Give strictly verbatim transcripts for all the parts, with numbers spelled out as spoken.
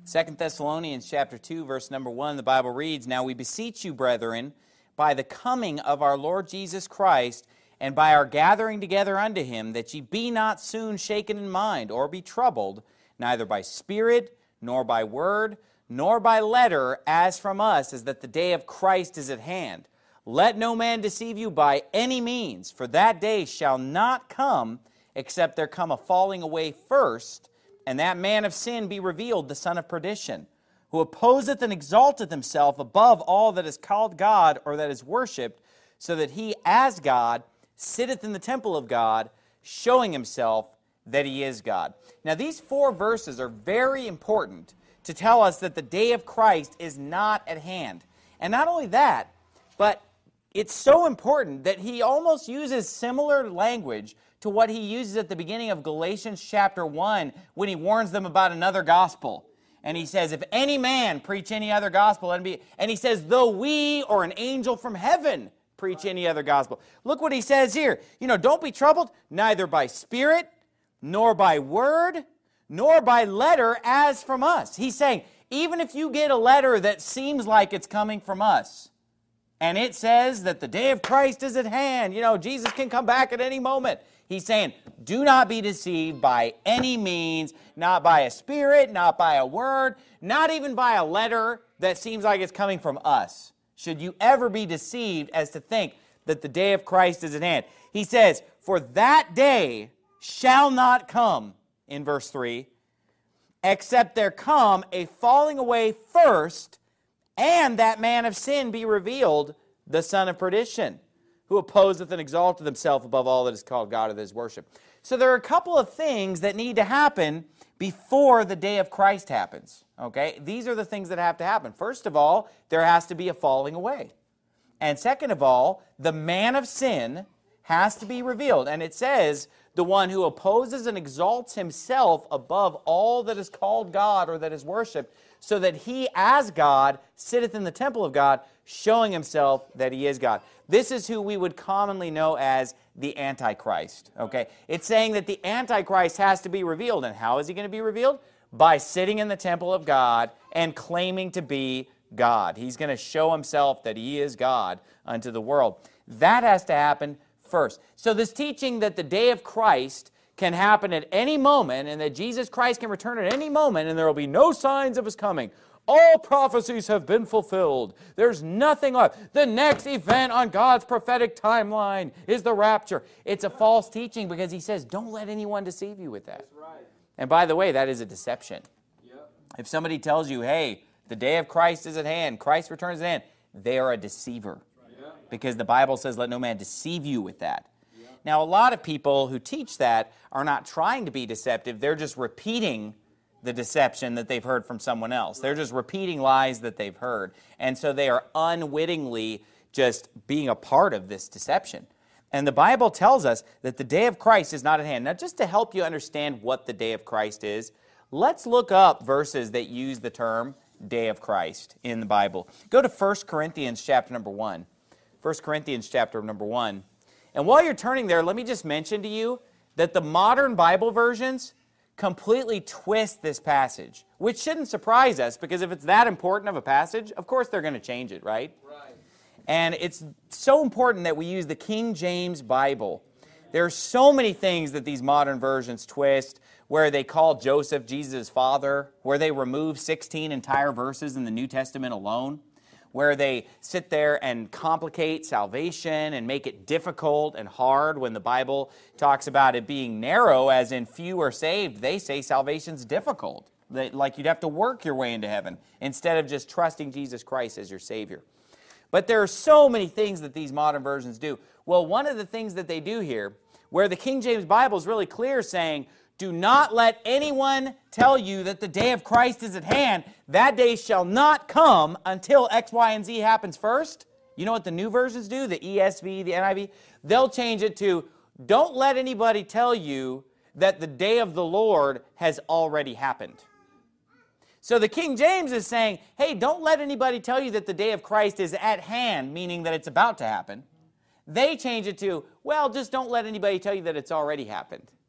Second Thessalonians chapter two, verse number one, the Bible reads, "Now we beseech you, brethren, by the coming of our Lord Jesus Christ, and by our gathering together unto him, that ye be not soon shaken in mind, or be troubled, neither by spirit, nor by word, nor by letter, as from us, as that the day of Christ is at hand. Let no man deceive you by any means, for that day shall not come, except there come a falling away first, and that man of sin be revealed, the son of perdition, who opposeth and exalteth himself above all that is called God, or that is worshipped, so that he, as God, sitteth in the temple of God, showing himself that he is God." Now, these four verses are very important to tell us that the day of Christ is not at hand. And not only that, but it's so important that he almost uses similar language to what he uses at the beginning of Galatians chapter one when he warns them about another gospel. And he says, if any man preach any other gospel, let him be. And he says, though we or an angel from heaven preach any other gospel. Look what he says here. You know, don't be troubled, neither by spirit, nor by word, nor by letter as from us. He's saying, even if you get a letter that seems like it's coming from us, and it says that the day of Christ is at hand, you know, Jesus can come back at any moment. He's saying, do not be deceived by any means, not by a spirit, not by a word, not even by a letter that seems like it's coming from us. Should you ever be deceived as to think that the day of Christ is at hand. He says, for that day shall not come, in verse three, except there come a falling away first, and that man of sin be revealed, the son of perdition, who opposeth and exalteth himself above all that is called God or that is worshipped. So there are a couple of things that need to happen before the day of Christ happens. Okay? These are the things that have to happen. First of all, there has to be a falling away. And second of all, the man of sin has to be revealed. And it says, the one who opposes and exalts himself above all that is called God or that is worshipped, so that he as God sitteth in the temple of God, showing himself that he is God. This is who we would commonly know as the Antichrist. Okay? It's saying that the Antichrist has to be revealed. And how is he going to be revealed? By sitting in the temple of God and claiming to be God. He's going to show himself that he is God unto the world. That has to happen first. So this teaching that the day of Christ can happen at any moment and that Jesus Christ can return at any moment and there will be no signs of his coming. All prophecies have been fulfilled. There's nothing left. The next event on God's prophetic timeline is the rapture. It's a false teaching because he says, don't let anyone deceive you with that. That's right. And by the way, that is a deception. Yep. If somebody tells you, hey, the day of Christ is at hand, Christ returns at hand, they are a deceiver. Yep. Because the Bible says, let no man deceive you with that. Yep. Now, a lot of people who teach that are not trying to be deceptive. They're just repeating the deception that they've heard from someone else. They're just repeating lies that they've heard. And so they are unwittingly just being a part of this deception. And the Bible tells us that the day of Christ is not at hand. Now, just to help you understand what the day of Christ is, let's look up verses that use the term day of Christ in the Bible. Go to First Corinthians chapter number one. First Corinthians chapter number one. And while you're turning there, let me just mention to you that the modern Bible versions completely twist this passage, which shouldn't surprise us, because if it's that important of a passage, of course they're going to change it, right? Right. And it's so important that we use the King James Bible. There are so many things that these modern versions twist, where they call Joseph Jesus' father, where they remove sixteen entire verses in the New Testament alone, where they sit there and complicate salvation and make it difficult and hard when the Bible talks about it being narrow, as in few are saved. They say salvation's difficult, that, like you'd have to work your way into heaven instead of just trusting Jesus Christ as your Savior. But there are so many things that these modern versions do. Well, one of the things that they do here, where the King James Bible is really clear saying, do not let anyone tell you that the day of Christ is at hand. That day shall not come until X, Y, and Z happens first. You know what the new versions do? The E S V, the N I V? They'll change it to, don't let anybody tell you that the day of the Lord has already happened. So the King James is saying, hey, don't let anybody tell you that the day of Christ is at hand, meaning that it's about to happen. They change it to, well, just don't let anybody tell you that it's already happened. Wow.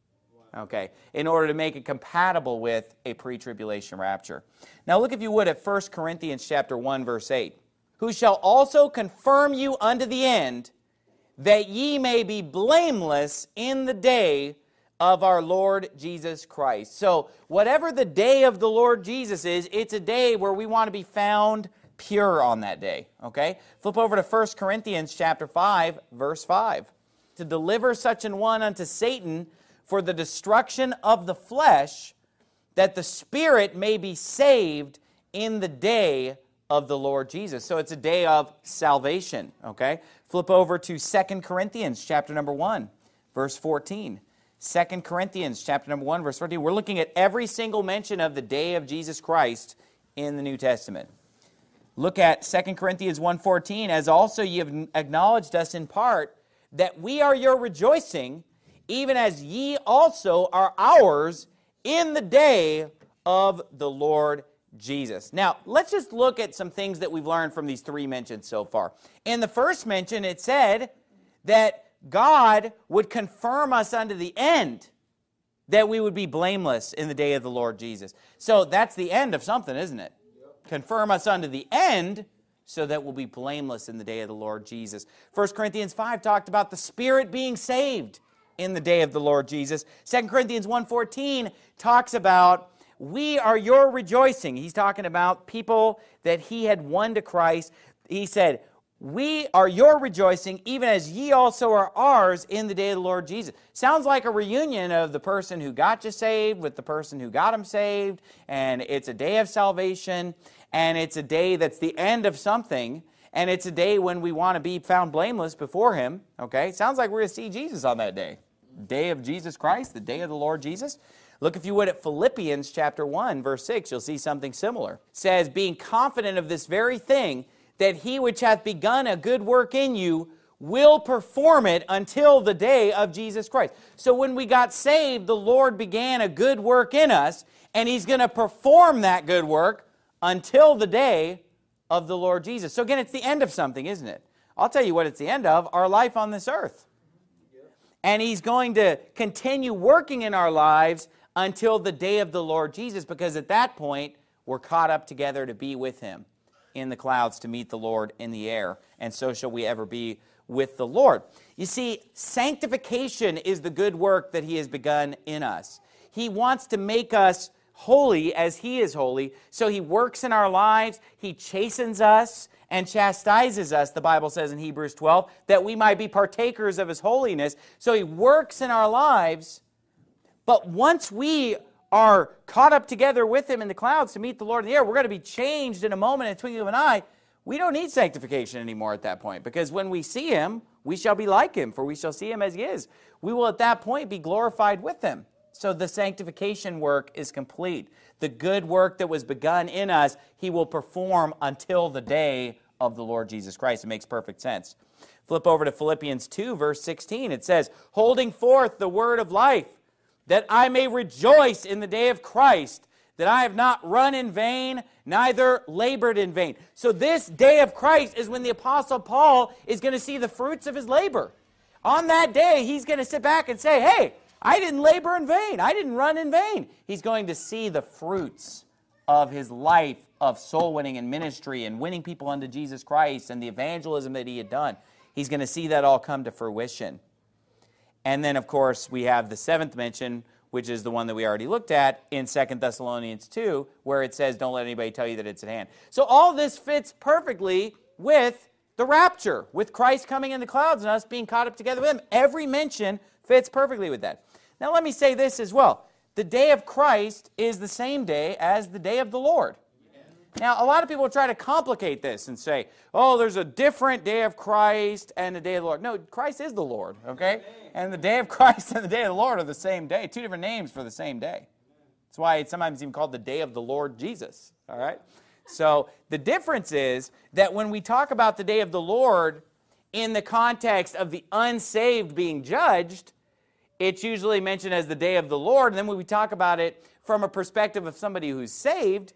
Okay, in order to make it compatible with a pre-tribulation rapture. Now look, if you would, at First Corinthians chapter one, verse eight. Who shall also confirm you unto the end, that ye may be blameless in the day of our Lord Jesus Christ. So whatever the day of the Lord Jesus is, it's a day where we want to be found pure on that day. Okay? Flip over to First Corinthians chapter five, verse five. To deliver such an one unto Satan for the destruction of the flesh, that the spirit may be saved in the day of the Lord Jesus. So it's a day of salvation. Okay? Flip over to Second Corinthians chapter number one, verse fourteen. Second Corinthians chapter number one, verse fourteen. We're looking at every single mention of the day of Jesus Christ in the New Testament. Look at Second Corinthians one fourteen. As also ye have acknowledged us in part, that we are your rejoicing, even as ye also are ours in the day of the Lord Jesus. Now, let's just look at some things that we've learned from these three mentions so far. In the first mention, it said that God would confirm us unto the end, that we would be blameless in the day of the Lord Jesus. So that's the end of something, isn't it? Yep. Confirm us unto the end, so that we'll be blameless in the day of the Lord Jesus. First Corinthians five talked about the Spirit being saved in the day of the Lord Jesus. Second Corinthians one fourteen talks about we are your rejoicing. He's talking about people that he had won to Christ. He said, we are your rejoicing, even as ye also are ours in the day of the Lord Jesus. Sounds like a reunion of the person who got you saved with the person who got him saved, and it's a day of salvation, and it's a day that's the end of something, and it's a day when we want to be found blameless before him. Okay? Sounds like we're going to see Jesus on that day. Day of Jesus Christ, the day of the Lord Jesus. Look, if you would, at Philippians chapter one, verse six, you'll see something similar. It says, being confident of this very thing, that he which hath begun a good work in you will perform it until the day of Jesus Christ. So when we got saved, the Lord began a good work in us, and he's going to perform that good work until the day of the Lord Jesus. So again, it's the end of something, isn't it? I'll tell you what it's the end of, our life on this earth. And he's going to continue working in our lives until the day of the Lord Jesus, because at that point, we're caught up together to be with him in the clouds to meet the Lord in the air, and so shall we ever be with the Lord. You see, sanctification is the good work that he has begun in us. He wants to make us holy as he is holy, so he works in our lives, he chastens us and chastises us, the Bible says in Hebrews twelve, that we might be partakers of his holiness. So he works in our lives, but once we are caught up together with him in the clouds to meet the Lord in the air, we're going to be changed in a moment, in a twinkling of an eye. We don't need sanctification anymore at that point, because when we see him, we shall be like him, for we shall see him as he is. We will at that point be glorified with him. So the sanctification work is complete. The good work that was begun in us, he will perform until the day of the Lord Jesus Christ. It makes perfect sense. Flip over to Philippians two, verse sixteen. It says, holding forth the word of life, that I may rejoice in the day of Christ, that I have not run in vain, neither labored in vain. So this day of Christ is when the Apostle Paul is going to see the fruits of his labor. On that day, he's going to sit back and say, hey, I didn't labor in vain. I didn't run in vain. He's going to see the fruits of his life of soul winning and ministry and winning people unto Jesus Christ and the evangelism that he had done. He's going to see that all come to fruition. And then, of course, we have the seventh mention, which is the one that we already looked at in Second Thessalonians two, where it says, don't let anybody tell you that it's at hand. So all this fits perfectly with the rapture, with Christ coming in the clouds and us being caught up together with him. Every mention fits perfectly with that. Now let me say this as well. The day of Christ is the same day as the day of the Lord. Now, a lot of people try to complicate this and say, oh, there's a different day of Christ and the day of the Lord. No, Christ is the Lord, okay? And the day of Christ and the day of the Lord are the same day. Two different names for the same day. That's why it's sometimes even called the day of the Lord Jesus, all right? So the difference is that when we talk about the day of the Lord in the context of the unsaved being judged, it's usually mentioned as the day of the Lord. And then when we talk about it from a perspective of somebody who's saved,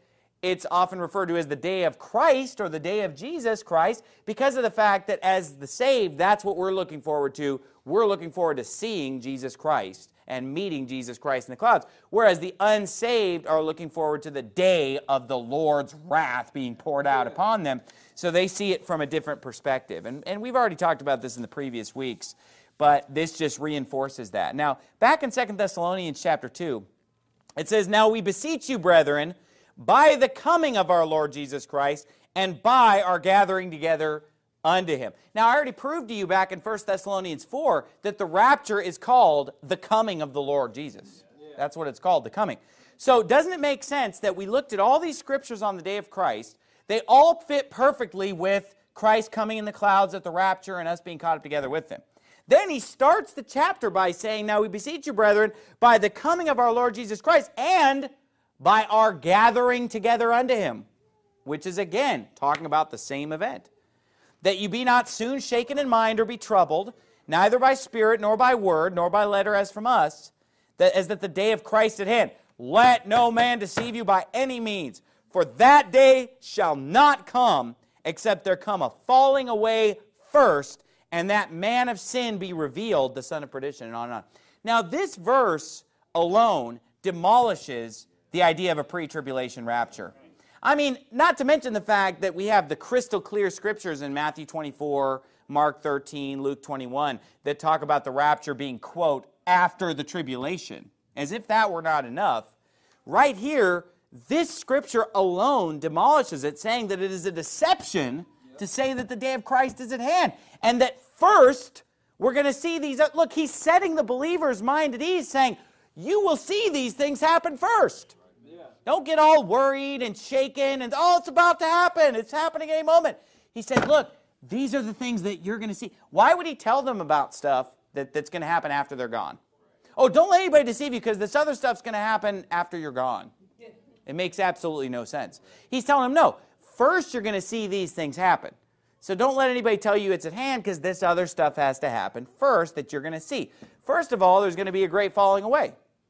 it's often referred to as the day of Christ or the day of Jesus Christ because of the fact that as the saved, that's what we're looking forward to. We're looking forward to seeing Jesus Christ and meeting Jesus Christ in the clouds. Whereas the unsaved are looking forward to the day of the Lord's wrath being poured out upon them. So they see it from a different perspective. And, and we've already talked about this in the previous weeks, but this just reinforces that. Now, back in Second Thessalonians chapter two, it says, "Now we beseech you, brethren, by the coming of our Lord Jesus Christ, and by our gathering together unto him." Now, I already proved to you back in First Thessalonians four that the rapture is called the coming of the Lord Jesus. That's what it's called, the coming. So doesn't it make sense that we looked at all these scriptures on the day of Christ? They all fit perfectly with Christ coming in the clouds at the rapture and us being caught up together with him. Then he starts the chapter by saying, "Now we beseech you, brethren, by the coming of our Lord Jesus Christ, and by our gathering together unto him," which is again talking about the same event. "That you be not soon shaken in mind or be troubled, neither by spirit, nor by word, nor by letter as from us, that as that the day of Christ at hand. Let no man deceive you by any means, for that day shall not come, except there come a falling away first, and that man of sin be revealed, the son of perdition," and on and on. Now this verse alone demolishes the idea of a pre-tribulation rapture. I mean, not to mention the fact that we have the crystal clear scriptures in Matthew twenty-four, Mark thirteen, Luke twenty-one, that talk about the rapture being, quote, after the tribulation. As if that were not enough. Right here, this scripture alone demolishes it, saying that it is a deception to say that the day of Christ is at hand. And that first, we're going to see these. Look, he's setting the believer's mind at ease, saying, you will see these things happen first. Don't get all worried and shaken and, oh, it's about to happen. It's happening any moment. He said, look, these are the things that you're going to see. Why would he tell them about stuff that, that's going to happen after they're gone? Oh, don't let anybody deceive you because this other stuff's going to happen after you're gone. It makes absolutely no sense. He's telling them, no, first you're going to see these things happen. So don't let anybody tell you it's at hand because this other stuff has to happen first that you're going to see. First of all, there's going to be a great falling away.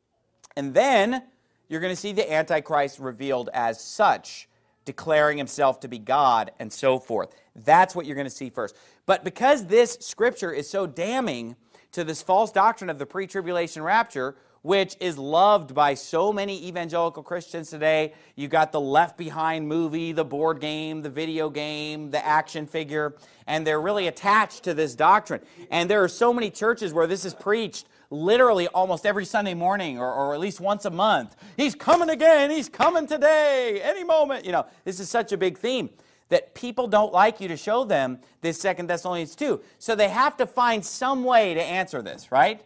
And then you're going to see the Antichrist revealed as such, declaring himself to be God and so forth. That's what you're going to see first. But because this scripture is so damning to this false doctrine of the pre-tribulation rapture, which is loved by so many evangelical Christians today, you got the Left Behind movie, the board game, the video game, the action figure, and they're really attached to this doctrine. And there are so many churches where this is preached literally almost every Sunday morning or, or at least once a month. He's coming again. He's coming today. Any moment. You know, this is such a big theme that people don't like you to show them this Second Thessalonians two. So they have to find some way to answer this, right?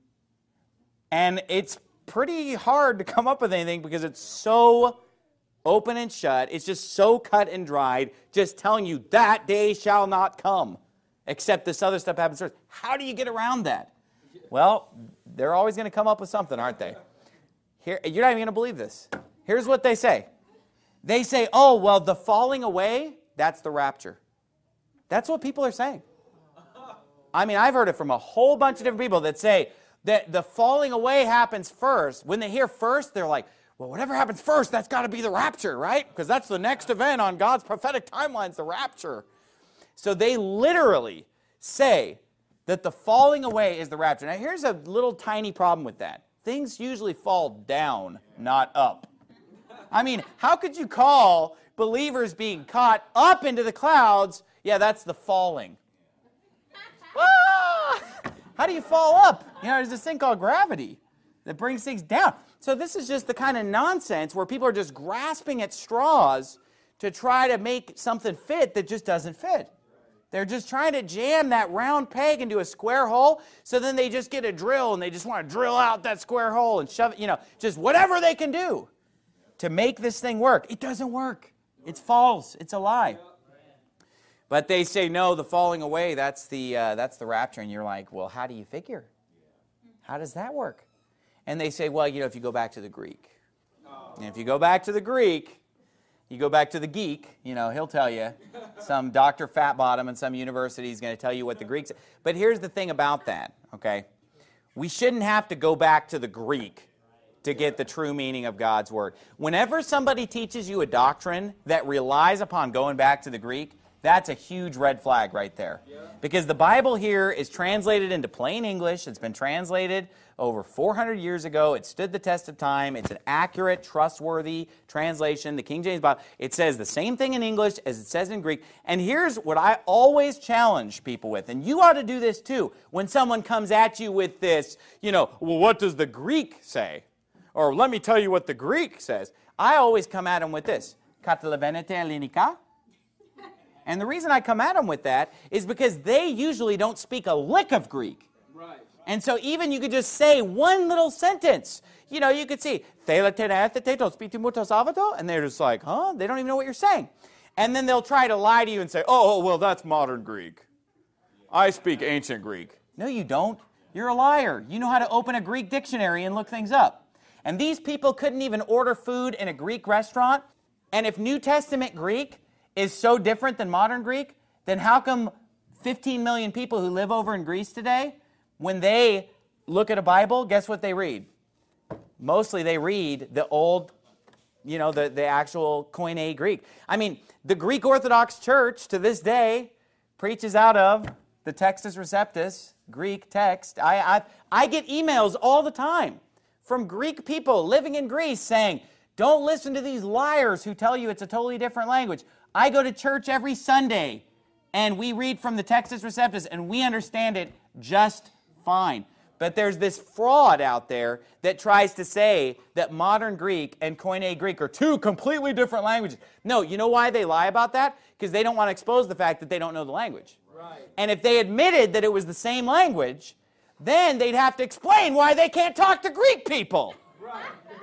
And it's pretty hard to come up with anything because it's so open and shut. It's just so cut and dried, just telling you that day shall not come, except this other stuff happens first. How do you get around that? Well, they're always going to come up with something, aren't they? Here, you're not even going to believe this. Here's what they say. They say, oh, well, the falling away, that's the rapture. That's what people are saying. I mean, I've heard it from a whole bunch of different people that say that the falling away happens first. When they hear first, they're like, well, whatever happens first, that's got to be the rapture, right? Because that's the next event on God's prophetic timelines, the rapture. So they literally say that the falling away is the rapture. Now, here's a little tiny problem with that. Things usually fall down, not up. I mean, how could you call believers being caught up into the clouds, yeah, that's the falling? Ah! How do you fall up? You know, there's this thing called gravity that brings things down. So this is just the kind of nonsense where people are just grasping at straws to try to make something fit that just doesn't fit. They're just trying to jam that round peg into a square hole, so then they just get a drill and they just want to drill out that square hole and shove it, you know, just whatever they can do to make this thing work. It doesn't work. It's false. It's a lie. But they say, no, the falling away, that's the, uh, that's the rapture. And you're like, well, how do you figure? How does that work? And they say, well, you know, if you go back to the Greek. And if you go back to the Greek, you go back to the geek, you know, he'll tell you. Some Doctor Fatbottom in some university is going to tell you what the Greeks... But here's the thing about that, okay? We shouldn't have to go back to the Greek to get the true meaning of God's Word. Whenever somebody teaches you a doctrine that relies upon going back to the Greek, that's a huge red flag right there. Because the Bible here is translated into plain English. It's been translated over four hundred years ago. It stood the test of time. It's an accurate, trustworthy translation. The King James Bible, it says the same thing in English as it says in Greek. And here's what I always challenge people with, and you ought to do this too. When someone comes at you with this, you know, well, what does the Greek say? Or let me tell you what the Greek says. I always come at them with this. Katalavenete elinika. And the reason I come at them with that is because they usually don't speak a lick of Greek. Right. And so even you could just say one little sentence. You know, you could see, and they're just like, huh? They don't even know what you're saying. And then they'll try to lie to you and say, oh, well, that's modern Greek. I speak ancient Greek. No, you don't. You're a liar. You know how to open a Greek dictionary and look things up. And these people couldn't even order food in a Greek restaurant. And if New Testament Greek is so different than modern Greek, then how come fifteen million people who live over in Greece today, when they look at a Bible, guess what they read? Mostly they read the old, you know, the, the actual Koine Greek. I mean, the Greek Orthodox Church to this day preaches out of the Textus Receptus, Greek text. I, I, I get emails all the time from Greek people living in Greece saying, don't listen to these liars who tell you it's a totally different language. I go to church every Sunday, and we read from the Textus Receptus, and we understand it just fine. But there's this fraud out there that tries to say that modern Greek and Koine Greek are two completely different languages. No, you know why they lie about that? Because they don't want to expose the fact that they don't know the language. Right. And if they admitted that it was the same language, then they'd have to explain why they can't talk to Greek people. Right.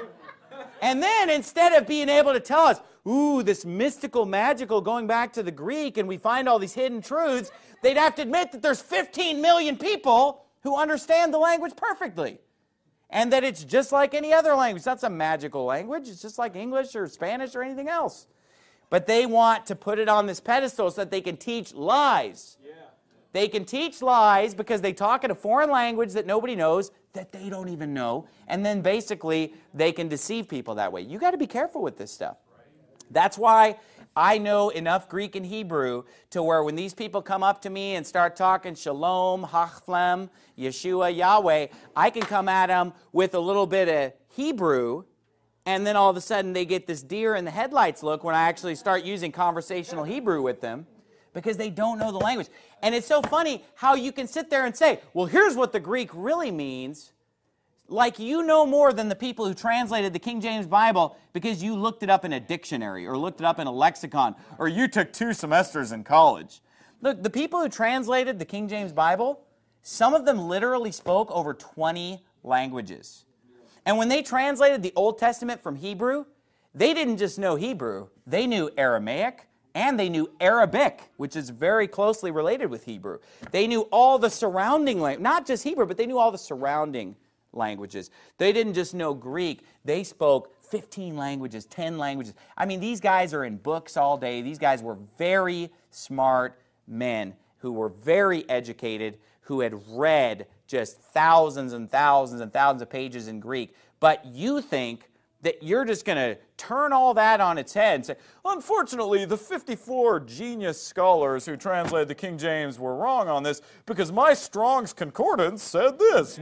And then instead of being able to tell us, ooh, this mystical, magical, going back to the Greek, and we find all these hidden truths, they'd have to admit that there's fifteen million people who understand the language perfectly. And that it's just like any other language. It's not some magical language. It's just like English or Spanish or anything else. But they want to put it on this pedestal so that they can teach lies. Yeah. They can teach lies because they talk in a foreign language that nobody knows, that they don't even know. And then basically they can deceive people that way. You got to be careful with this stuff. That's why I know enough Greek and Hebrew to where when these people come up to me and start talking Shalom, Hachflem, Yeshua, Yahweh, I can come at them with a little bit of Hebrew, and then all of a sudden they get this deer in the headlights look when I actually start using conversational Hebrew with them because they don't know the language. And it's so funny how you can sit there and say, well, here's what the Greek really means. Like you know more than the people who translated the King James Bible because you looked it up in a dictionary or looked it up in a lexicon or you took two semesters in college. Look, the people who translated the King James Bible, some of them literally spoke over twenty languages. And when they translated the Old Testament from Hebrew, they didn't just know Hebrew. They knew Aramaic and they knew Arabic, which is very closely related with Hebrew. They knew all the surrounding language, not just Hebrew, but they knew all the surrounding languages. They didn't just know Greek. They spoke fifteen languages, ten languages. I mean, these guys are in books all day. These guys were very smart men who were very educated, who had read just thousands and thousands and thousands of pages in Greek. But you think that you're just going to turn all that on its head and say, unfortunately, the fifty-four genius scholars who translated the King James were wrong on this because my Strong's Concordance said this.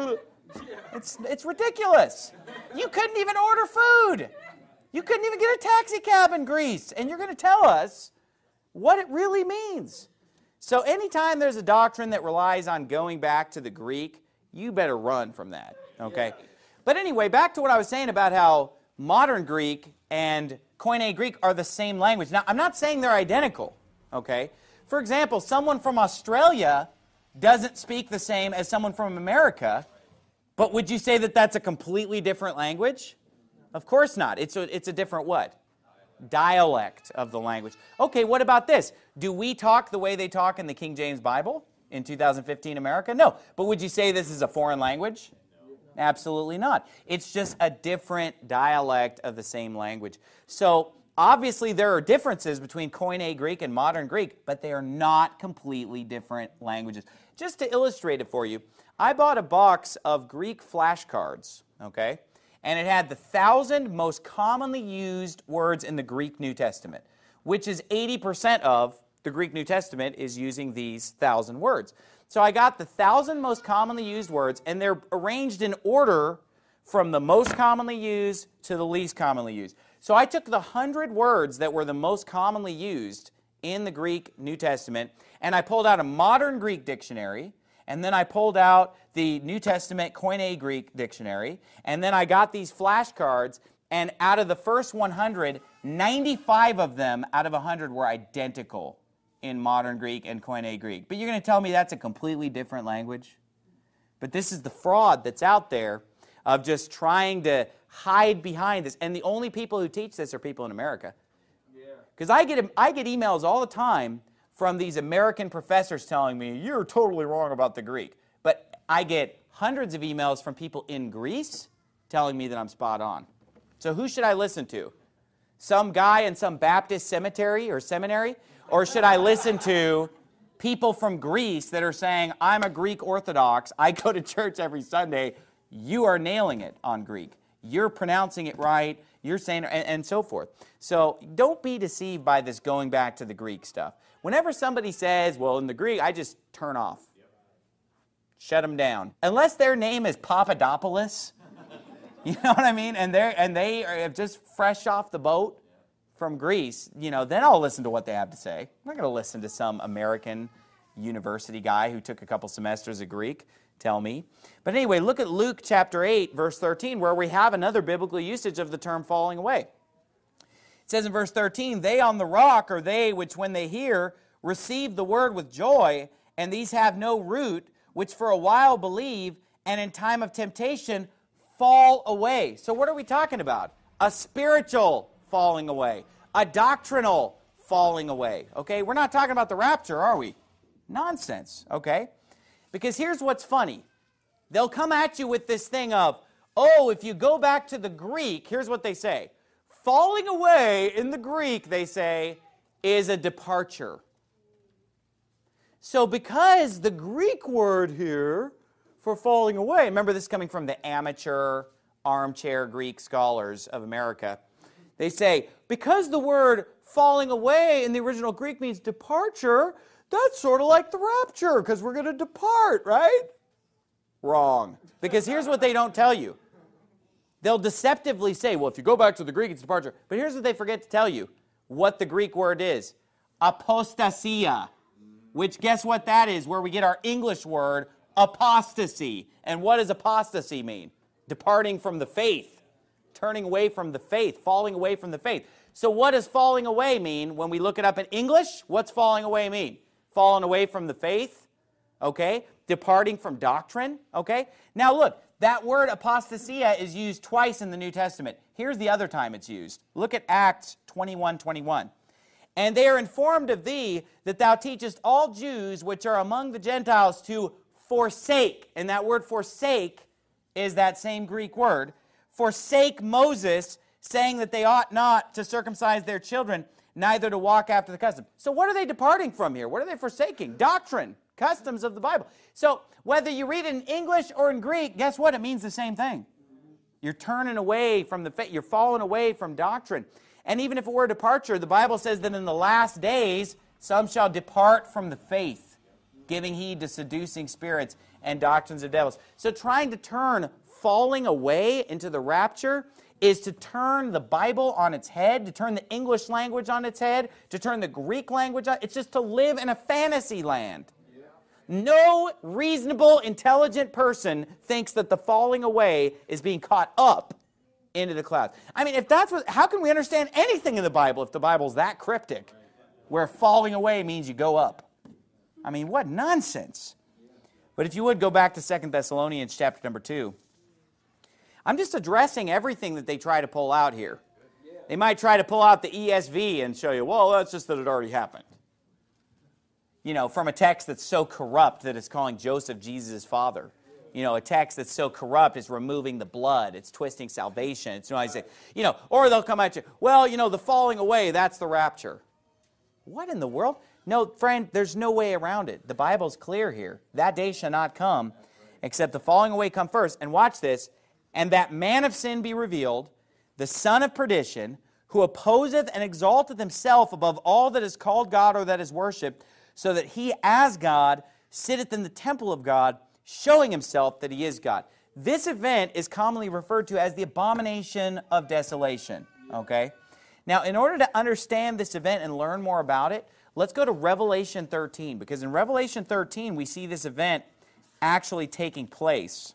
It's, it's ridiculous. You couldn't even order food. You couldn't even get a taxi cab in Greece. And you're going to tell us what it really means. So anytime there's a doctrine that relies on going back to the Greek, you better run from that. Okay? Yeah. But anyway, back to what I was saying about how modern Greek and Koine Greek are the same language. Now, I'm not saying they're identical. Okay? For example, someone from Australia doesn't speak the same as someone from America. But would you say that that's a completely different language? Of course not. It's a, it's a different what? Dialect of the language. Okay, what about this? Do we talk the way they talk in the King James Bible in two thousand fifteen America? No. But would you say this is a foreign language? No. Absolutely not. It's just a different dialect of the same language. So obviously there are differences between Koine Greek and modern Greek, but they are not completely different languages. Just to illustrate it for you, I bought a box of Greek flashcards, okay? and it had the thousand most commonly used words in the Greek New Testament, which is eighty percent of the Greek New Testament is using these thousand words. So I got the thousand most commonly used words, and they're arranged in order from the most commonly used to the least commonly used. So I took the hundred words that were the most commonly used in the Greek New Testament, and I pulled out a modern Greek dictionary, and then I pulled out the New Testament Koine Greek dictionary, and then I got these flashcards, and out of the first one hundred, ninety-five of them out of one hundred were identical in modern Greek and Koine Greek. But you're going to tell me that's a completely different language? But this is the fraud that's out there of just trying to hide behind this. And the only people who teach this are people in America. Because I get, I get emails all the time from these American professors telling me, you're totally wrong about the Greek. But I get hundreds of emails from people in Greece telling me that I'm spot on. So who should I listen to? Some guy in some Baptist cemetery or seminary? Or should I listen to people from Greece that are saying, I'm a Greek Orthodox, I go to church every Sunday, you are nailing it on Greek. You're pronouncing it right, you're saying, and, and so forth. So don't be deceived by this going back to the Greek stuff. Whenever somebody says, well, in the Greek, I just turn off. Shut them down. Unless their name is Papadopoulos, you know what I mean? And, they're, and they are just fresh off the boat from Greece, you know, then I'll listen to what they have to say. I'm not going to listen to some American university guy who took a couple semesters of Greek tell me. But anyway, look at Luke chapter eight, verse thirteen, where we have another biblical usage of the term falling away. It says in verse thirteen, they on the rock are they which when they hear receive the word with joy, and these have no root, which for a while believe, and in time of temptation fall away. So what are we talking about? A spiritual falling away. A doctrinal falling away. Okay? We're not talking about the rapture, are we? Nonsense. Okay? Because here's what's funny. They'll come at you with this thing of, oh, if you go back to the Greek, here's what they say. Falling away in the Greek, they say, is a departure. So because the Greek word here for falling away, remember this is coming from the amateur, armchair Greek scholars of America. They say, because the word falling away in the original Greek means departure, that's sort of like the rapture, because we're going to depart, right? Wrong. Because here's what they don't tell you. They'll deceptively say, well, if you go back to the Greek, it's departure. But here's what they forget to tell you, what the Greek word is. Apostasia. Which, guess what that is, where we get our English word, apostasy. And what does apostasy mean? Departing from the faith. Turning away from the faith, falling away from the faith. So what does falling away mean when we look it up in English? What's falling away mean? Falling away from the faith, okay? Departing from doctrine, okay? Now look, that word apostasia is used twice in the New Testament. Here's the other time it's used. Look at Acts twenty-one twenty-one. And they are informed of thee that thou teachest all Jews which are among the Gentiles to forsake. And that word forsake is that same Greek word. Forsake Moses, saying that they ought not to circumcise their children, neither to walk after the custom. So what are they departing from here? What are they forsaking? Doctrine, customs of the Bible. So whether you read it in English or in Greek, guess what? It means the same thing. You're turning away from the faith. You're falling away from doctrine. And even if it were departure, the Bible says that in the last days, some shall depart from the faith, giving heed to seducing spirits and doctrines of devils. So trying to turn falling away into the rapture is to turn the Bible on its head, to turn the English language on its head, to turn the Greek language on. It's just to live in a fantasy land. Yeah. No reasonable, intelligent person thinks that the falling away is being caught up into the clouds. I mean, if that's what, how can we understand anything in the Bible if the Bible's that cryptic, where falling away means you go up? I mean, what nonsense. But if you would go back to Second Thessalonians chapter number two. I'm just addressing everything that they try to pull out here. They might try to pull out the E S V and show you, well, that's just that it already happened. You know, from a text that's so corrupt that it's calling Joseph Jesus' father. You know, a text that's so corrupt it's removing the blood. It's twisting salvation. It's, you know, I say, you know, or they'll come at you, well, you know, the falling away, that's the rapture. What in the world? No, friend, there's no way around it. The Bible's clear here. That day shall not come except the falling away come first. And watch this. and that man of sin be revealed, the son of perdition, who opposeth and exalteth himself above all that is called God or that is worshipped, so that he as God sitteth in the temple of God, showing himself that he is God. This event is commonly referred to as the abomination of desolation. Okay? Now, in order to understand this event and learn more about it, let's go to Revelation thirteen, because in Revelation thirteen we see this event actually taking place.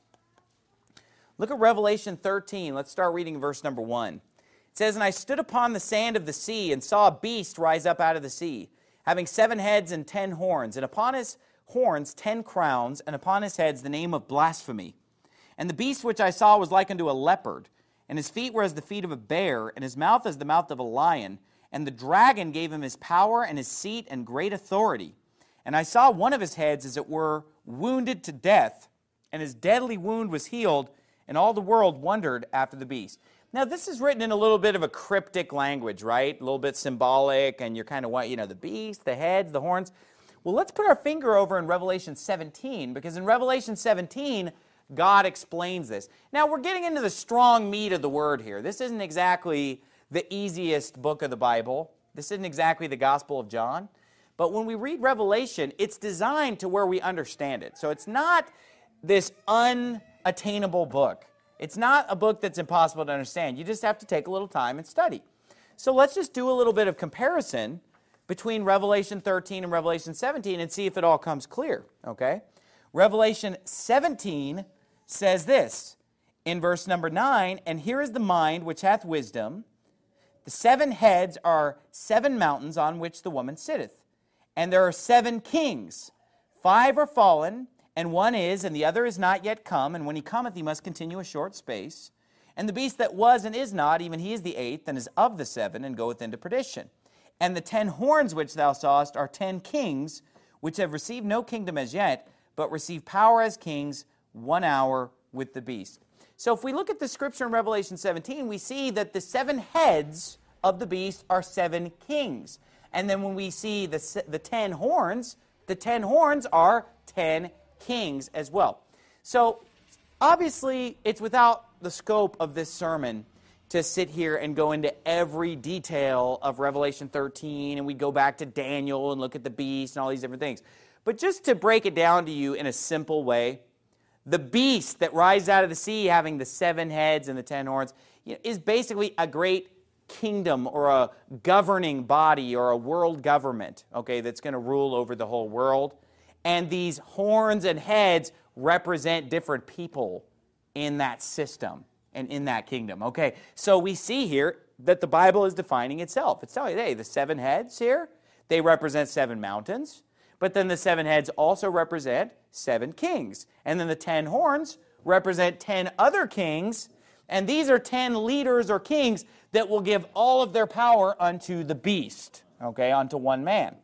Look at Revelation thirteen. Let's start reading verse number one. It says, "And I stood upon the sand of the sea, and saw a beast rise up out of the sea, having seven heads and ten horns, and upon his horns ten crowns, and upon his heads the name of blasphemy. And the beast which I saw was like unto a leopard, and his feet were as the feet of a bear, and his mouth as the mouth of a lion. And the dragon gave him his power and his seat and great authority. And I saw one of his heads, as it were, wounded to death, and his deadly wound was healed, and all the world wondered after the beast." Now, this is written in a little bit of a cryptic language, right? A little bit symbolic, and you're kind of, what, you know, the beast, the heads, the horns. Well, let's put our finger over in Revelation seventeen, because in Revelation seventeen, God explains this. Now, we're getting into the strong meat of the word here. This isn't exactly the easiest book of the Bible. This isn't exactly the Gospel of John. But when we read Revelation, it's designed to where we understand it. So it's not this unattainable book. It's not a book that's impossible to understand. You just have to take a little time and study. So let's just do a little bit of comparison between Revelation thirteen and Revelation seventeen and see if it all comes clear, okay? Revelation seventeen says this in verse number nine, "And here is the mind which hath wisdom. The seven heads are seven mountains on which the woman sitteth. And there are seven kings. Five are fallen, and one is, and the other is not yet come. And when he cometh, he must continue a short space. And the beast that was and is not, even he is the eighth, and is of the seven, and goeth into perdition. And the ten horns which thou sawest are ten kings, which have received no kingdom as yet, but receive power as kings one hour with the beast." So if we look at the scripture in Revelation seventeen, we see that the seven heads of the beast are seven kings. And then when we see the, the ten horns, the ten horns are ten kings as well. So obviously, it's without the scope of this sermon to sit here and go into every detail of Revelation thirteen, and we go back to Daniel and look at the beast and all these different things. But just to break it down to you in a simple way, the beast that rises out of the sea, having the seven heads and the ten horns, you know, is basically a great kingdom or a governing body or a world government, okay, that's going to rule over the whole world. And these horns and heads represent different people in that system and in that kingdom. Okay, so we see here that the Bible is defining itself. It's telling you, hey, the seven heads here, they represent seven mountains. But then the seven heads also represent seven kings. And then the ten horns represent ten other kings. And these are ten leaders or kings that will give all of their power unto the beast, okay, unto one man.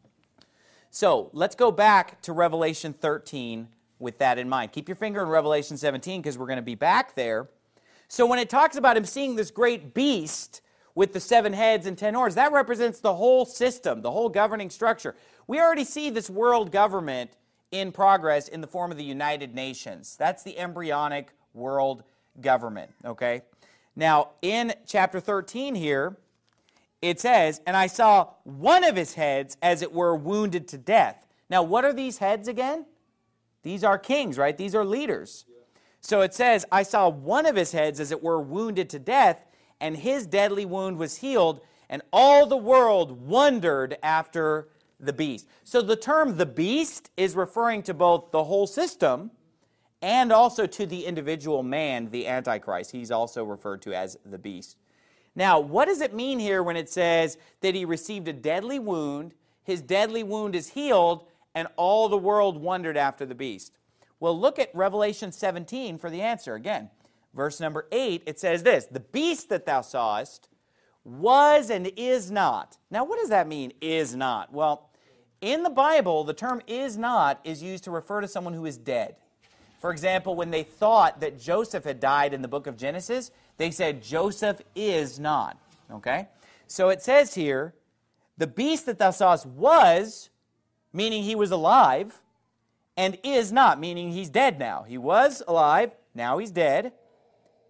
So let's go back to Revelation thirteen with that in mind. Keep your finger in Revelation seventeen because we're going to be back there. So when it talks about him seeing this great beast with the seven heads and ten horns, that represents the whole system, the whole governing structure. We already see this world government in progress in the form of the United Nations. That's the embryonic world government, okay? Now, in chapter thirteen here, it says, "And I saw one of his heads, as it were, wounded to death." Now, what are these heads again? These are kings, right? These are leaders. Yeah. So it says, "I saw one of his heads, as it were, wounded to death, and his deadly wound was healed, and all the world wondered after the beast." So the term the beast is referring to both the whole system and also to the individual man, the Antichrist. He's also referred to as the beast. Now, what does it mean here when it says that he received a deadly wound, his deadly wound is healed, and all the world wondered after the beast? Well, look at Revelation seventeen for the answer. Again, verse number eight, it says this, "The beast that thou sawest was and is not." Now, what does that mean, is not? Well, in the Bible, the term is not is used to refer to someone who is dead. For example, when they thought that Joseph had died in the book of Genesis, they said, "Joseph is not." Okay? So it says here, "The beast that thou sawest was," meaning he was alive, "and is not," meaning he's dead now. He was alive, now he's dead.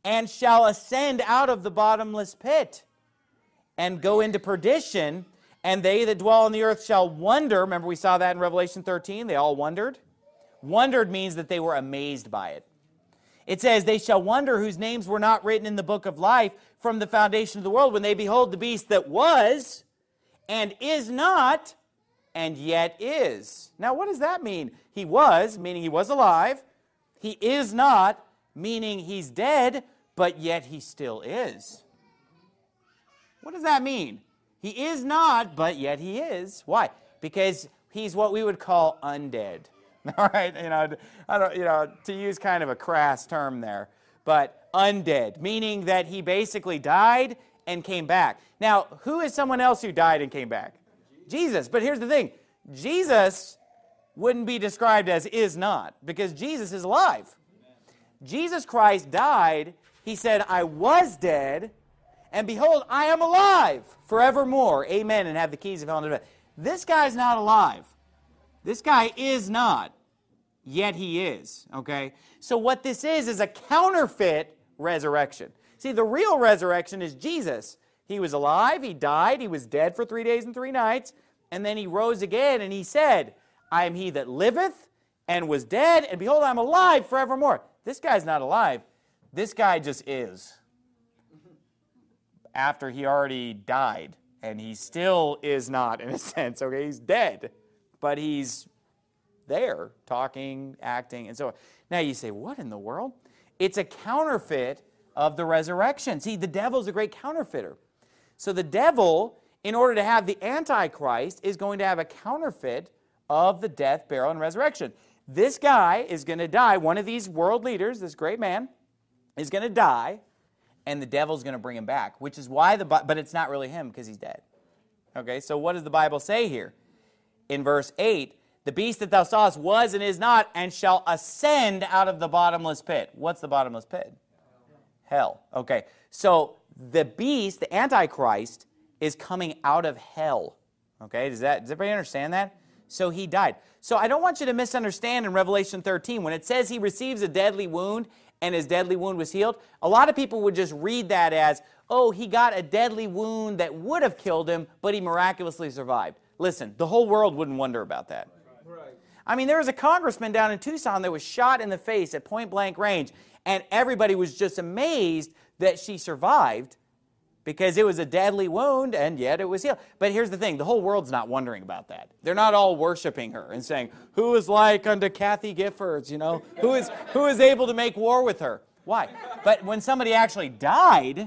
and shall ascend out of the bottomless pit and go into perdition, and they that dwell on the earth shall wonder. Remember, we saw that in Revelation thirteen. They all wondered. Wondered means that they were amazed by it. It says, they shall wonder whose names were not written in the book of life from the foundation of the world when they behold the beast that was and is not and yet is. Now, what does that mean? He was, meaning he was alive. He is not, meaning he's dead, but yet he still is. What does that mean? He is not, but yet he is. Why? Because he's what we would call undead. All right, you know, I don't, you know, to use kind of a crass term there, but undead, meaning that he basically died and came back. Now, who is someone else who died and came back? Jesus. But here's the thing. Jesus wouldn't be described as is not, because Jesus is alive. Jesus Christ died. He said, I was dead, and behold, I am alive forevermore. Amen, and have the keys of hell and death. This guy's not alive. This guy is not, yet he is, okay? So what this is is a counterfeit resurrection. See, the real resurrection is Jesus. He was alive, he died, he was dead for three days and three nights, and then he rose again, and he said, I am he that liveth and was dead, and behold, I am alive forevermore. This guy's not alive. This guy just is. After he already died, and he still is not, in a sense, okay? He's dead. But he's there, talking, acting, and so on. Now you say, what in the world? It's a counterfeit of the resurrection. See, the devil's a great counterfeiter. So the devil, in order to have the Antichrist, is going to have a counterfeit of the death, burial, and resurrection. This guy is going to die. One of these world leaders, this great man, is going to die, and the devil's going to bring him back, which is why the, but it's not really him because he's dead. Okay, so what does the Bible say here? In verse eight, the beast that thou sawest was and is not, and shall ascend out of the bottomless pit. What's the bottomless pit? Hell. Okay, so the beast, the Antichrist, is coming out of hell. Okay, does that, does everybody understand that? So he died. So I don't want you to misunderstand in Revelation thirteen, when it says he receives a deadly wound and his deadly wound was healed, a lot of people would just read that as, oh, he got a deadly wound that would have killed him, but he miraculously survived. Listen, the whole world wouldn't wonder about that. Right. I mean, there was a congressman down in Tucson that was shot in the face at point-blank range, and everybody was just amazed that she survived because it was a deadly wound, and yet it was healed. But here's the thing, the whole world's not wondering about that. They're not all worshiping her and saying, who is like unto Kathy Giffords, you know? Who is, who is able to make war with her? Why? But when somebody actually died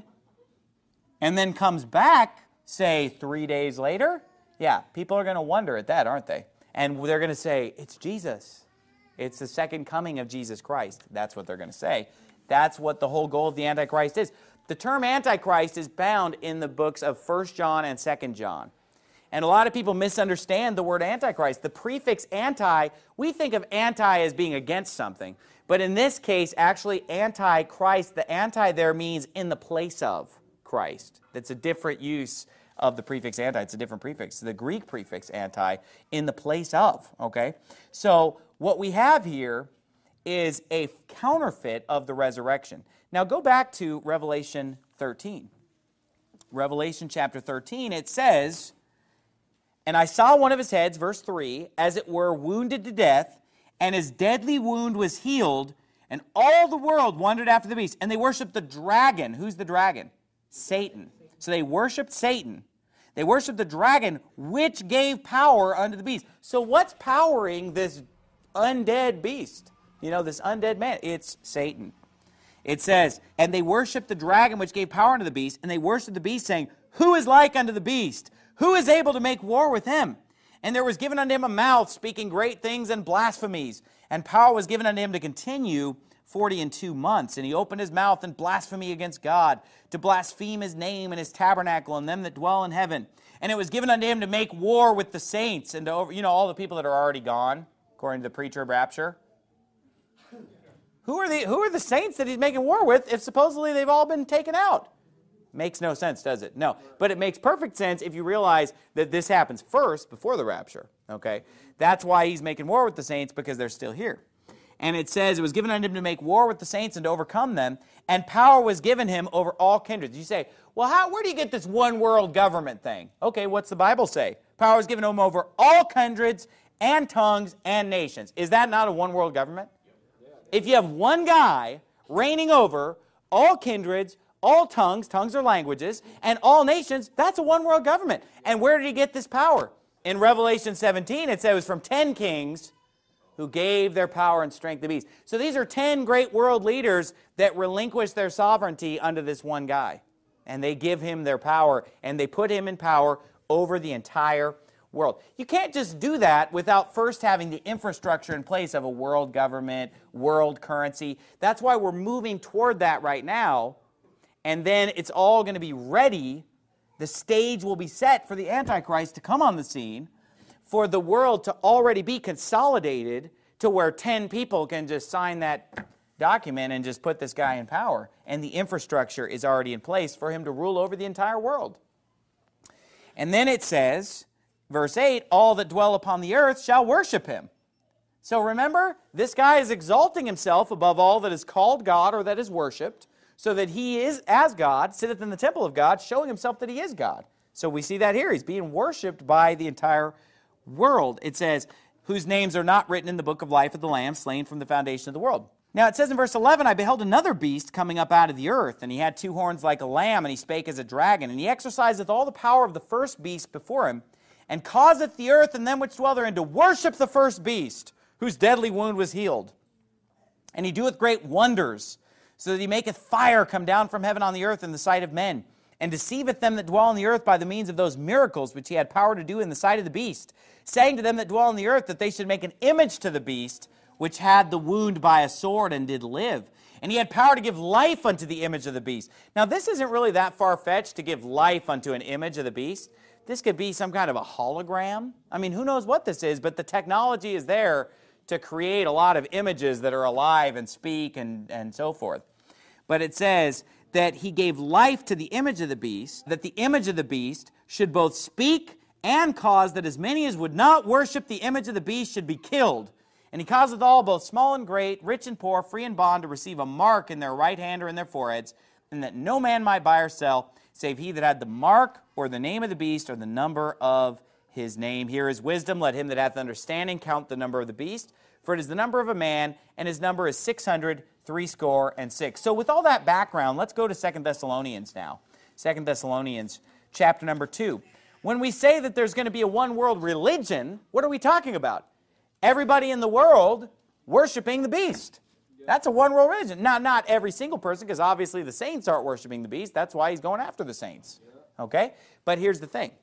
and then comes back, say, three days later, yeah, people are going to wonder at that, aren't they? And they're going to say, it's Jesus. It's the second coming of Jesus Christ. That's what they're going to say. That's what the whole goal of the Antichrist is. The term Antichrist is found in the books of First John and Second John. And a lot of people misunderstand the word Antichrist. The prefix anti, we think of anti as being against something. But in this case, actually, Antichrist, the anti there means in the place of Christ. That's a different use of the prefix anti. It's a different prefix. The Greek prefix anti, in the place of, okay? So what we have here is a counterfeit of the resurrection. Now go back to Revelation thirteen. Revelation chapter thirteen, it says, and I saw one of his heads, verse three, as it were wounded to death, and his deadly wound was healed, and all the world wondered after the beast. And they worshiped the dragon. Who's the dragon? Satan. So they worshiped Satan. They worshiped the dragon, which gave power unto the beast. So what's powering this undead beast? You know, this undead man. It's Satan. It says, and they worshiped the dragon, which gave power unto the beast, and they worshiped the beast, saying, who is like unto the beast? Who is able to make war with him? And there was given unto him a mouth, speaking great things and blasphemies. And power was given unto him to continue forty and two months. And he opened his mouth in blasphemy against God, to blaspheme his name and his tabernacle and them that dwell in heaven. And it was given unto him to make war with the saints and to over, you know, all the people that are already gone, according to the preacher of rapture. Who are the who are the saints that he's making war with if supposedly they've all been taken out? Makes no sense, does it? No. But it makes perfect sense if you realize that this happens first before the rapture. Okay? That's why he's making war with the saints, because they're still here. And it says, it was given unto him to make war with the saints and to overcome them, and power was given him over all kindreds. You say, well, how, where do you get this one world government thing? Okay, what's the Bible say? Power was given to him over all kindreds and tongues and nations. Is that not a one world government? If you have one guy reigning over all kindreds, all tongues, tongues are languages, and all nations, that's a one world government. And where did he get this power? In Revelation seventeen, it says it was from ten kings who gave their power and strength to beasts. So these are ten great world leaders that relinquish their sovereignty under this one guy. And they give him their power, and they put him in power over the entire world. You can't just do that without first having the infrastructure in place of a world government, world currency. That's why we're moving toward that right now. And then it's all going to be ready. The stage will be set for the Antichrist to come on the scene, for the world to already be consolidated to where ten people can just sign that document and just put this guy in power. And the infrastructure is already in place for him to rule over the entire world. And then it says, verse eight, all that dwell upon the earth shall worship him. So remember, this guy is exalting himself above all that is called God or that is worshipped, so that he is, as God, sitteth in the temple of God, showing himself that he is God. So we see that here. He's being worshipped by the entire world. It says, whose names are not written in the book of life of the Lamb, slain from the foundation of the world. Now it says in verse eleven, I beheld another beast coming up out of the earth, and he had two horns like a lamb, and he spake as a dragon, and he exerciseth all the power of the first beast before him, and causeth the earth and them which dwell therein to worship the first beast, whose deadly wound was healed. And he doeth great wonders, so that he maketh fire come down from heaven on the earth in the sight of men, and deceiveth them that dwell on the earth by the means of those miracles which he had power to do in the sight of the beast, saying to them that dwell on the earth that they should make an image to the beast, which had the wound by a sword and did live. And he had power to give life unto the image of the beast. Now this isn't really that far-fetched to give life unto an image of the beast. This could be some kind of a hologram. I mean, who knows what this is, but the technology is there to create a lot of images that are alive and speak and, and so forth. But it says that he gave life to the image of the beast, that the image of the beast should both speak and cause that as many as would not worship the image of the beast should be killed. And he causeth all, both small and great, rich and poor, free and bond, to receive a mark in their right hand or in their foreheads, and that no man might buy or sell, save he that had the mark or the name of the beast or the number of his name. Here is wisdom. Let him that hath understanding count the number of the beast, for it is the number of a man, and his number is six hundred threescore and six. So with all that background, let's go to Second Thessalonians now. Second Thessalonians chapter number two. When we say that there's going to be a one-world religion, what are we talking about? Everybody in the world worshiping the beast. That's a one-world religion. Now, not every single person, because obviously the saints aren't worshiping the beast. That's why he's going after the saints. Okay? But here's the thing.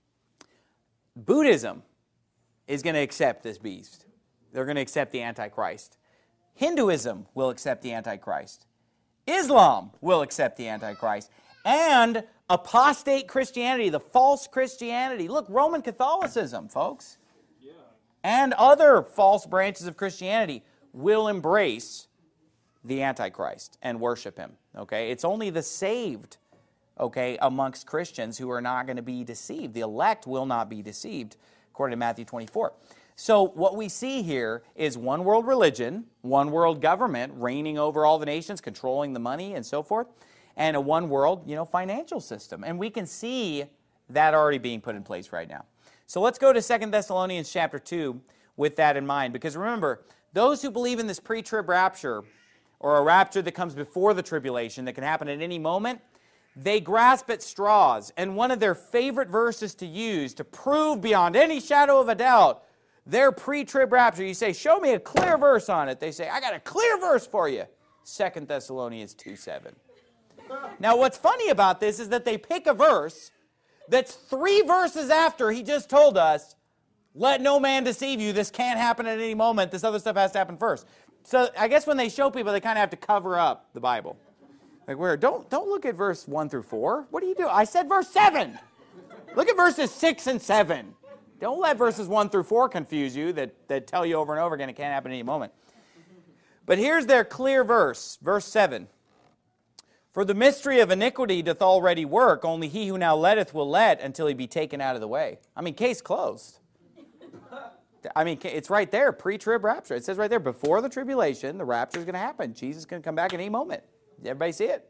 Buddhism is going to accept this beast. They're going to accept the Antichrist. Hinduism will accept the Antichrist. Islam will accept the Antichrist. And apostate Christianity, the false Christianity. Look, Roman Catholicism, folks. Yeah. And other false branches of Christianity will embrace the Antichrist and worship him. Okay? It's only the saved, okay, amongst Christians who are not going to be deceived. The elect will not be deceived, according to Matthew twenty-four. So what we see here is one world religion, one world government reigning over all the nations, controlling the money and so forth, and a one world, you know, financial system. And we can see that already being put in place right now. So let's go to Second Thessalonians chapter two with that in mind. Because remember, those who believe in this pre-trib rapture, or a rapture that comes before the tribulation that can happen at any moment, they grasp at straws. And one of their favorite verses to use to prove beyond any shadow of a doubt their pre-trib rapture, you say, show me a clear verse on it. They say, I got a clear verse for you. Second Thessalonians two seven. Now what's funny about this is that they pick a verse that's three verses after he just told us, let no man deceive you, this can't happen at any moment, this other stuff has to happen first. So I guess when they show people, they kind of have to cover up the Bible. Like, where? Don't, don't look at verse one through four. What do you do? I said verse seven. Look at verses six and seven. Don't let verses one through four confuse you that, that tell you over and over again it can't happen at any moment. But here's their clear verse, verse seven. For the mystery of iniquity doth already work, only he who now letteth will let until he be taken out of the way. I mean, case closed. I mean, it's right there, pre-trib rapture. It says right there, before the tribulation, the rapture is going to happen. Jesus is going to come back at any moment. Everybody see it?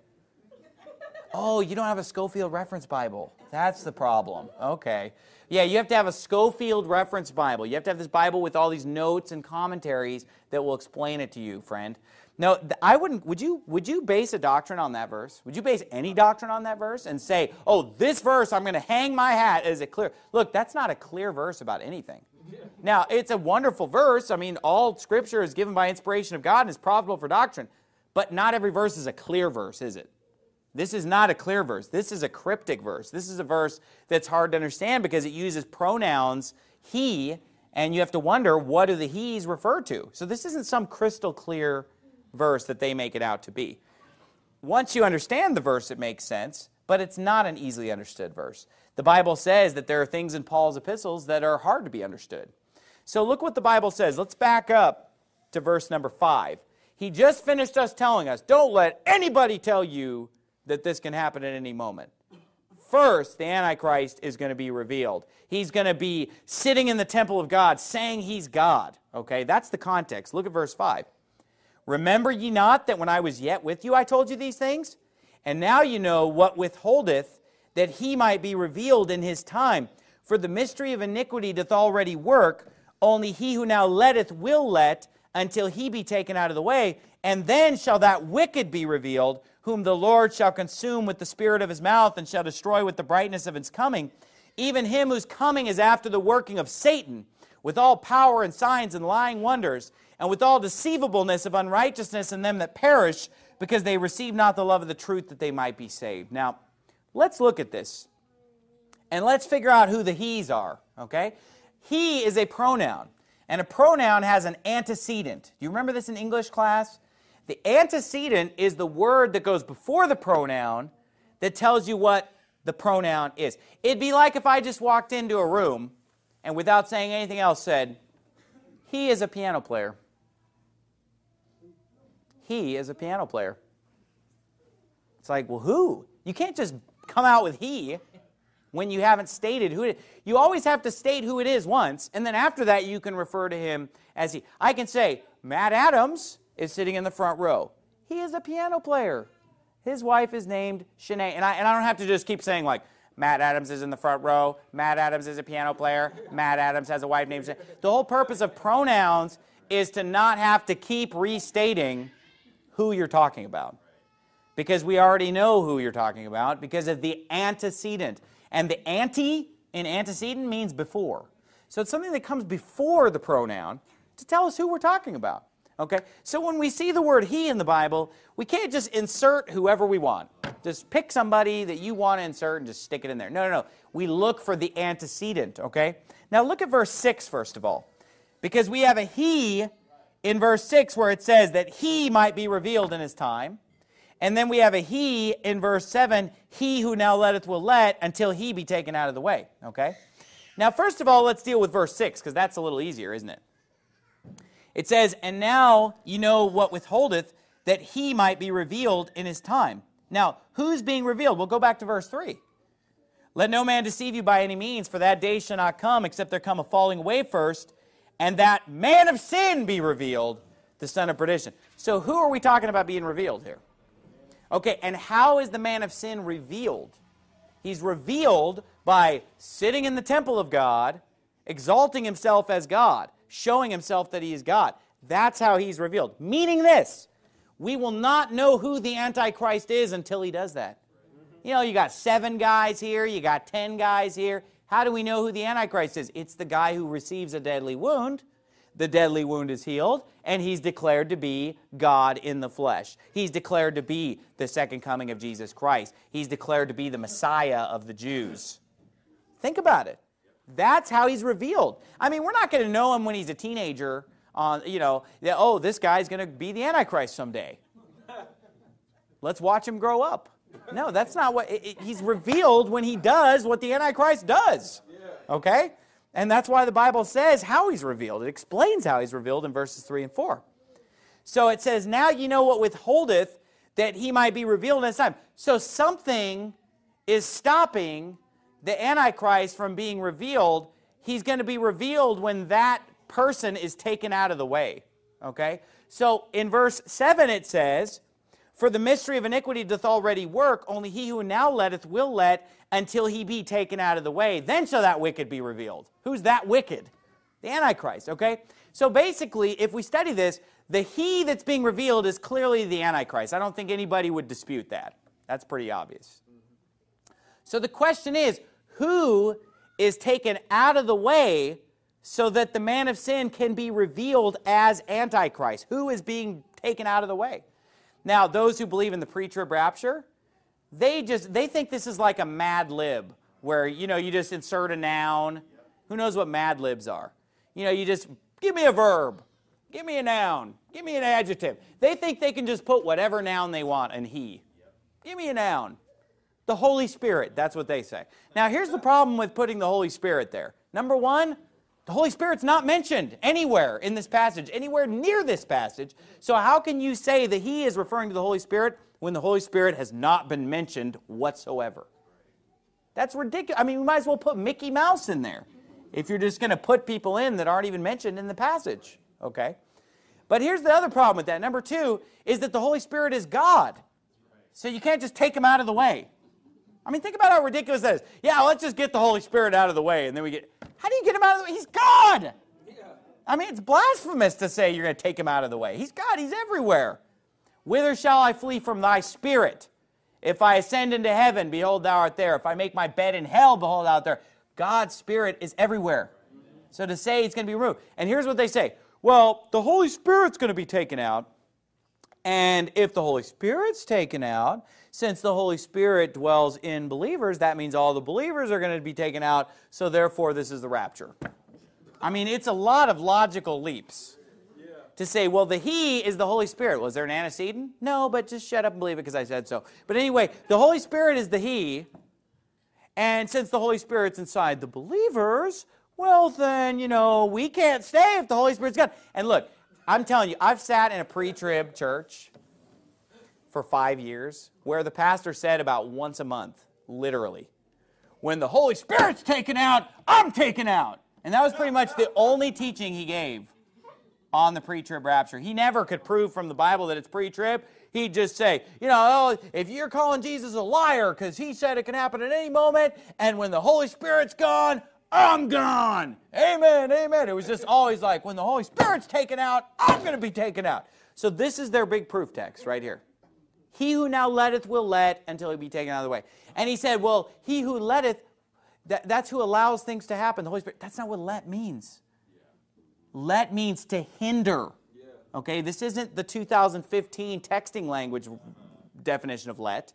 Oh, you don't have a Scofield Reference Bible. That's the problem. Okay. Yeah, you have to have a Scofield Reference Bible. You have to have this Bible with all these notes and commentaries that will explain it to you, friend. No, I wouldn't, would you, would you base a doctrine on that verse? Would you base any doctrine on that verse and say, oh, this verse, I'm going to hang my hat. Is it clear? Look, that's not a clear verse about anything. Now, it's a wonderful verse. I mean, all Scripture is given by inspiration of God and is profitable for doctrine. But not every verse is a clear verse, is it? This is not a clear verse. This is a cryptic verse. This is a verse that's hard to understand because it uses pronouns he, and you have to wonder, what do the he's refer to? So this isn't some crystal clear verse that they make it out to be. Once you understand the verse, it makes sense, but it's not an easily understood verse. The Bible says that there are things in Paul's epistles that are hard to be understood. So look what the Bible says. Let's back up to verse number five. He just finished us telling us, don't let anybody tell you that this can happen at any moment. First, the Antichrist is going to be revealed. He's going to be sitting in the temple of God, saying he's God. Okay, that's the context. Look at verse five. Remember ye not that when I was yet with you I told you these things? And now you know what withholdeth, that he might be revealed in his time. For the mystery of iniquity doth already work, only he who now letteth will let, until he be taken out of the way, and then shall that wicked be revealed, whom the Lord shall consume with the spirit of his mouth, and shall destroy with the brightness of his coming, even him whose coming is after the working of Satan, with all power and signs and lying wonders, and with all deceivableness of unrighteousness in them that perish, because they receive not the love of the truth that they might be saved. Now, let's look at this, and let's figure out who the he's are, okay? He is a pronoun. And a pronoun has an antecedent. Do you remember this in English class? The antecedent is the word that goes before the pronoun that tells you what the pronoun is. It'd be like if I just walked into a room and without saying anything else said, he is a piano player. He is a piano player. It's like, well, who? You can't just come out with he when you haven't stated who it is. You always have to state who it is once, and then after that you can refer to him as he. I can say, Matt Adams is sitting in the front row. He is a piano player. His wife is named Shanae. And I, and I don't have to just keep saying like, Matt Adams is in the front row, Matt Adams is a piano player, Matt Adams has a wife named Shanae. The whole purpose of pronouns is to not have to keep restating who you're talking about. Because we already know who you're talking about because of the antecedent. And the ante in antecedent means before. So it's something that comes before the pronoun to tell us who we're talking about. Okay? So when we see the word he in the Bible, we can't just insert whoever we want. Just pick somebody that you want to insert and just stick it in there. No, no, no. We look for the antecedent, okay? Now look at verse six first of all. Because we have a he in verse six where it says that he might be revealed in his time. And then we have a he in verse seven, he who now letteth will let until he be taken out of the way. Okay? Now, first of all, let's deal with verse six, because that's a little easier, isn't it? It says, and now you know what withholdeth, that he might be revealed in his time. Now, who's being revealed? We'll go back to verse three. Let no man deceive you by any means, for that day shall not come, except there come a falling away first, and that man of sin be revealed, the son of perdition. So who are we talking about being revealed here? Okay, and how is the man of sin revealed? He's revealed by sitting in the temple of God, exalting himself as God, showing himself that he is God. That's how he's revealed. Meaning this, we will not know who the Antichrist is until he does that. You know, you got seven guys here, you got ten guys here. How do we know who the Antichrist is? It's the guy who receives a deadly wound. The deadly wound is healed, and he's declared to be God in the flesh. He's declared to be the second coming of Jesus Christ. He's declared to be the Messiah of the Jews. Think about it. That's how he's revealed. I mean, we're not going to know him when he's a teenager on, you know, oh, this guy's going to be the Antichrist someday. Let's watch him grow up. No, that's not what, it, it, he's revealed when he does what the Antichrist does. Okay? And that's why the Bible says how he's revealed. It explains how he's revealed in verses three and four. So it says, now you know what withholdeth, that he might be revealed in his time. So something is stopping the Antichrist from being revealed. He's going to be revealed when that person is taken out of the way. Okay? So in verse seven it says, "For the mystery of iniquity doth already work, only he who now letteth will let until he be taken out of the way. Then shall that wicked be revealed." Who's that wicked? The Antichrist, okay? So basically, if we study this, the he that's being revealed is clearly the Antichrist. I don't think anybody would dispute that. That's pretty obvious. So the question is, who is taken out of the way so that the man of sin can be revealed as Antichrist? Who is being taken out of the way? Now, those who believe in the pre-trib rapture, they just they think this is like a Mad Lib, where, you know, you just insert a noun. Who knows what Mad Libs are? You know, you just, give me a verb, give me a noun, give me an adjective. They think they can just put whatever noun they want in he. Give me a noun. The Holy Spirit, that's what they say. Now, here's the problem with putting the Holy Spirit there. Number one, the Holy Spirit's not mentioned anywhere in this passage, anywhere near this passage. So how can you say that he is referring to the Holy Spirit when the Holy Spirit has not been mentioned whatsoever? That's ridiculous. I mean, we might as well put Mickey Mouse in there if you're just going to put people in that aren't even mentioned in the passage. Okay? But here's the other problem with that. Number two is that the Holy Spirit is God. So you can't just take him out of the way. I mean, think about how ridiculous that is. Yeah, let's just get the Holy Spirit out of the way, and then we get... How do you get him out of the way? He's God! Yeah. I mean, it's blasphemous to say you're going to take him out of the way. He's God. He's everywhere. "Whither shall I flee from thy Spirit? If I ascend into heaven, behold, thou art there. If I make my bed in hell, behold, thou art there." God's Spirit is everywhere. So to say it's going to be removed. And here's what they say. Well, the Holy Spirit's going to be taken out. And if the Holy Spirit's taken out, since the Holy Spirit dwells in believers, that means all the believers are going to be taken out, so therefore this is the rapture. I mean, it's a lot of logical leaps to say, well, the he is the Holy Spirit. Was there an antecedent? No, but just shut up and believe it because I said so. But anyway, the Holy Spirit is the he, and since the Holy Spirit's inside the believers, well then, you know, we can't stay if the Holy Spirit's gone. And look, I'm telling you, I've sat in a pre-trib church for five years where the pastor said about once a month, literally, when the Holy Spirit's taken out, I'm taken out. And that was pretty much the only teaching he gave on the pre-trib rapture. He never could prove from the Bible that it's pre-trib. He'd just say, you know, oh, if you're calling Jesus a liar because he said it can happen at any moment, and when the Holy Spirit's gone, I'm gone. Amen, amen. It was just always like, when the Holy Spirit's taken out, I'm going to be taken out. So this is their big proof text right here. He who now letteth will let until he be taken out of the way. And he said, well, he who letteth, that, that's who allows things to happen. The Holy Spirit, that's not what let means. Yeah. Let means to hinder. Yeah. Okay, this isn't the two thousand fifteen texting language definition of let.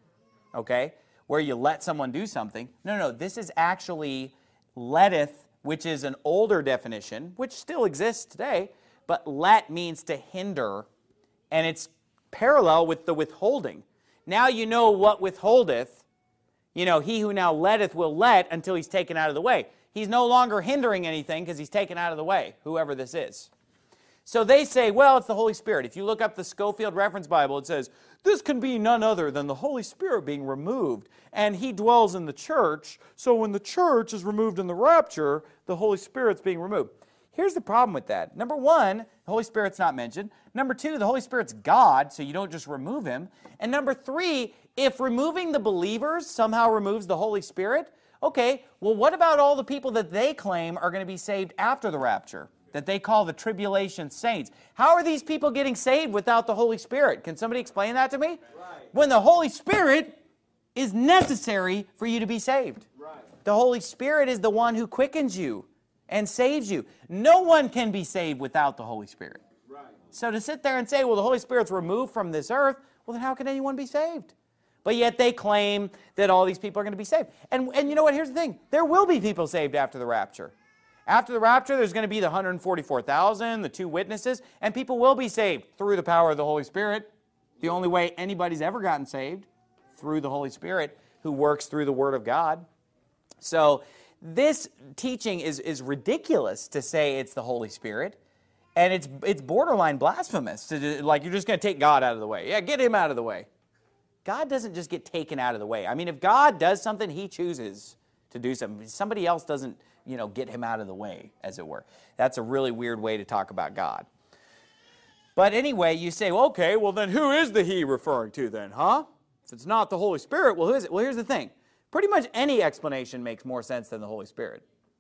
Okay, where you let someone do something. No, no, this is actually letteth, which is an older definition, which still exists today, but let means to hinder, and it's parallel with the withholding. Now you know what withholdeth. You know, he who now letteth will let until he's taken out of the way. He's no longer hindering anything because he's taken out of the way, whoever this is. So they say, well, it's the Holy Spirit. If you look up the Scofield Reference Bible, it says, this can be none other than the Holy Spirit being removed, and he dwells in the church, so when the church is removed in the rapture, the Holy Spirit's being removed. Here's the problem with that. Number one, the Holy Spirit's not mentioned. Number two, the Holy Spirit's God, so you don't just remove him. And number three, if removing the believers somehow removes the Holy Spirit, okay, well, what about all the people that they claim are going to be saved after the rapture, that they call the tribulation saints? How are these people getting saved without the Holy Spirit? Can somebody explain that to me? Right. When the Holy Spirit is necessary for you to be saved. Right. The Holy Spirit is the one who quickens you and saves you. No one can be saved without the Holy Spirit. Right. So to sit there and say, well, the Holy Spirit's removed from this earth, well, then how can anyone be saved? But yet they claim that all these people are going to be saved. And, and you know what? Here's the thing. There will be people saved after the rapture. After the rapture, there's going to be the one hundred forty-four thousand, the two witnesses, and people will be saved through the power of the Holy Spirit. The only way anybody's ever gotten saved, through the Holy Spirit, who works through the Word of God. So this teaching is, is ridiculous to say it's the Holy Spirit, and it's it's borderline blasphemous. To, like, you're just going to take God out of the way. Yeah, get him out of the way. God doesn't just get taken out of the way. I mean, if God does something, he chooses to do something. Somebody else doesn't you know, get him out of the way, as it were. That's a really weird way to talk about God. But anyway, you say, well, okay, well then who is the he referring to then, huh? If it's not the Holy Spirit, well who is it? Well, here's the thing. Pretty much any explanation makes more sense than the Holy Spirit.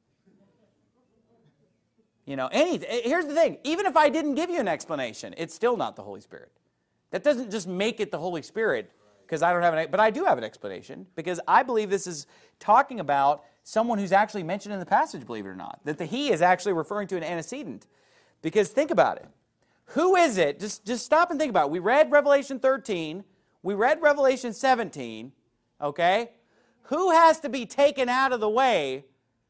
You know, any, here's the thing. Even if I didn't give you an explanation, it's still not the Holy Spirit. That doesn't just make it the Holy Spirit because I don't have an, but I do have an explanation because I believe this is talking about someone who's actually mentioned in the passage, believe it or not. That the he is actually referring to an antecedent. Because think about it. Who is it? Just, just stop and think about it. We read Revelation thirteen. We read Revelation seventeen. Okay? Who has to be taken out of the way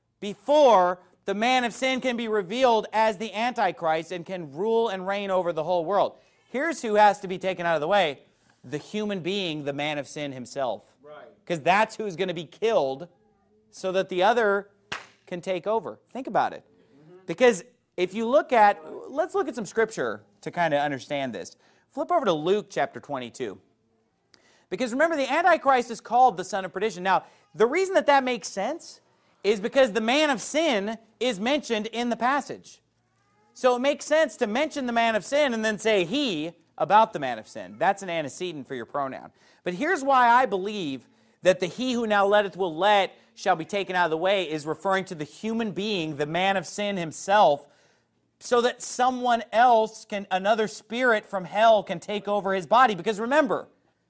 before the man of sin can be revealed as the Antichrist and can rule and reign over the whole world? Here's who has to be taken out of the way. The human being, the man of sin himself. Because right. That's who's going to be killed so that the other can take over. Think about it. Mm-hmm. Because if you look at, let's look at some scripture to kind of understand this. Flip over to Luke chapter twenty-two. Because remember, the Antichrist is called the son of perdition. Now, the reason that that makes sense is because the man of sin is mentioned in the passage. So it makes sense to mention the man of sin and then say he about the man of sin. That's an antecedent for your pronoun. But here's why I believe that the he who now letteth will let shall be taken out of the way is referring to the human being, the man of sin himself, so that someone else, can, another spirit from hell can take over his body. Because remember,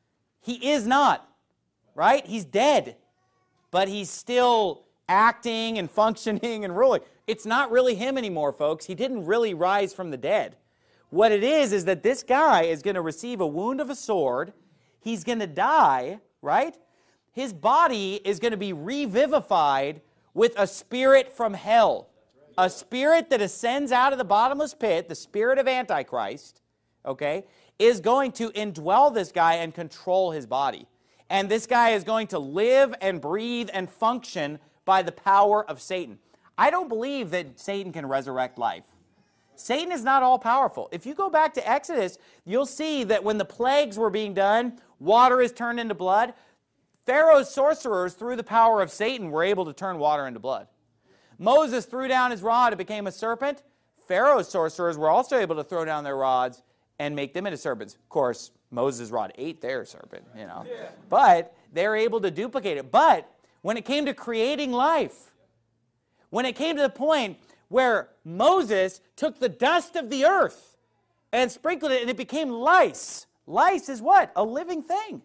he is not, right? He's dead, but he's still acting and functioning and ruling. It's not really him anymore, folks. He didn't really rise from the dead. What it is is that this guy is going to receive a wound of a sword. He's going to die, right? His body is going to be revivified with a spirit from hell. A spirit that ascends out of the bottomless pit, the spirit of Antichrist, okay, is going to indwell this guy and control his body. And this guy is going to live and breathe and function by the power of Satan. I don't believe that Satan can resurrect life. Satan is not all-powerful. If you go back to Exodus, you'll see that when the plagues were being done, water is turned into blood. Pharaoh's sorcerers, through the power of Satan, were able to turn water into blood. Moses threw down his rod, it became a serpent. Pharaoh's sorcerers were also able to throw down their rods and make them into serpents. Of course, Moses' rod ate their serpent, you know. Yeah. But they're able to duplicate it. But when it came to creating life, when it came to the point where Moses took the dust of the earth and sprinkled it and it became lice. Lice is what? A living thing.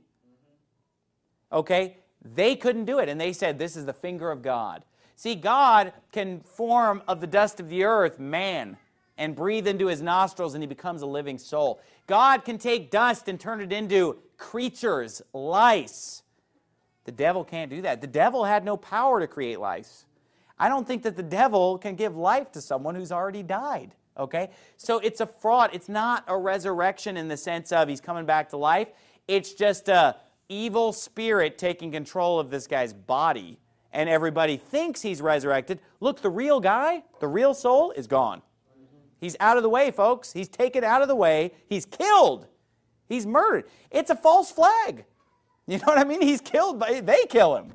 Okay? They couldn't do it. And they said, this is the finger of God. See, God can form of the dust of the earth man and breathe into his nostrils and he becomes a living soul. God can take dust and turn it into creatures, lice. The devil can't do that. The devil had no power to create lice. I don't think that the devil can give life to someone who's already died, okay? So it's a fraud. It's not a resurrection in the sense of he's coming back to life. It's just a evil spirit taking control of this guy's body, and everybody thinks he's resurrected. Look, the real guy, the real soul, is gone. He's out of the way, folks. He's taken out of the way. He's killed. He's murdered. It's a false flag. You know what I mean? He's killed, but they kill him.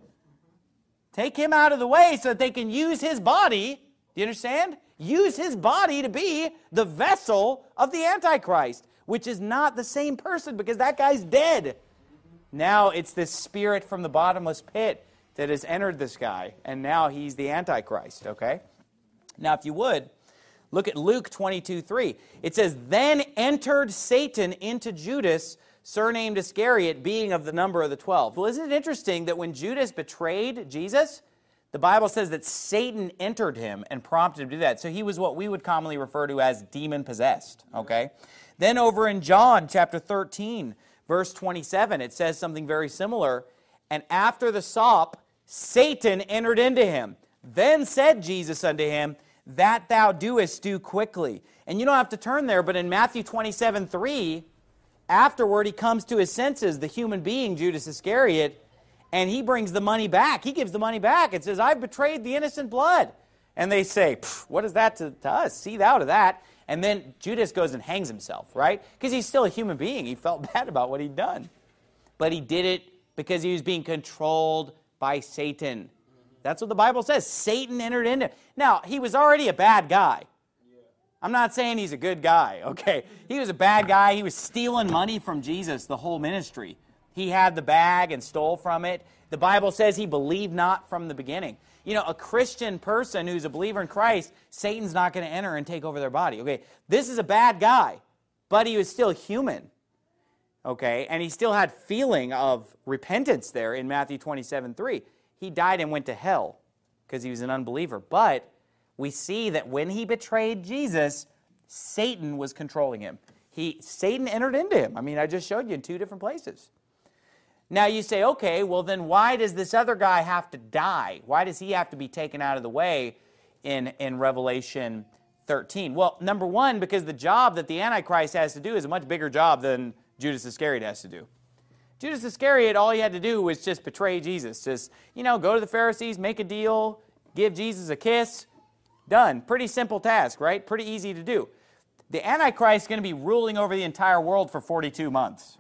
Take him out of the way so that they can use his body, do you understand? Use his body to be the vessel of the Antichrist, which is not the same person because that guy's dead. Now it's this spirit from the bottomless pit that has entered this guy, and now he's the Antichrist, okay? Now, if you would, look at Luke twenty-two three. It says, then entered Satan into Judas, surnamed Iscariot, being of the number of the twelve. Well, isn't it interesting that when Judas betrayed Jesus, the Bible says that Satan entered him and prompted him to do that. So he was what we would commonly refer to as demon-possessed, okay? Then over in John chapter thirteen, verse twenty-seven, it says something very similar. And after the sop, Satan entered into him. Then said Jesus unto him, that thou doest, do quickly. And you don't have to turn there, but in Matthew twenty-seven three, afterward he comes to his senses, the human being, Judas Iscariot, and he brings the money back. He gives the money back. It says, I've betrayed the innocent blood. And they say, what is that to, to us? See thou to that. And then Judas goes and hangs himself, right? Because he's still a human being. He felt bad about what he'd done. But he did it because he was being controlled by Satan. That's what the Bible says. Satan entered into him. Now, he was already a bad guy. I'm not saying he's a good guy, okay? He was a bad guy. He was stealing money from Jesus the whole ministry. He had the bag and stole from it. The Bible says he believed not from the beginning. You know, a Christian person who's a believer in Christ, Satan's not going to enter and take over their body, okay? This is a bad guy, but he was still human, okay? And he still had feeling of repentance there in Matthew twenty-seven three. He died and went to hell because he was an unbeliever. But we see that when he betrayed Jesus, Satan was controlling him. He, Satan entered into him. I mean, I just showed you in two different places. Now you say, okay, well then why does this other guy have to die? Why does he have to be taken out of the way in, in Revelation thirteen? Well, number one, because the job that the Antichrist has to do is a much bigger job than Judas Iscariot has to do. Judas Iscariot, all he had to do was just betray Jesus. Just, you know, go to the Pharisees, make a deal, give Jesus a kiss. Done. Pretty simple task, right? Pretty easy to do. The Antichrist is going to be ruling over the entire world for forty-two months.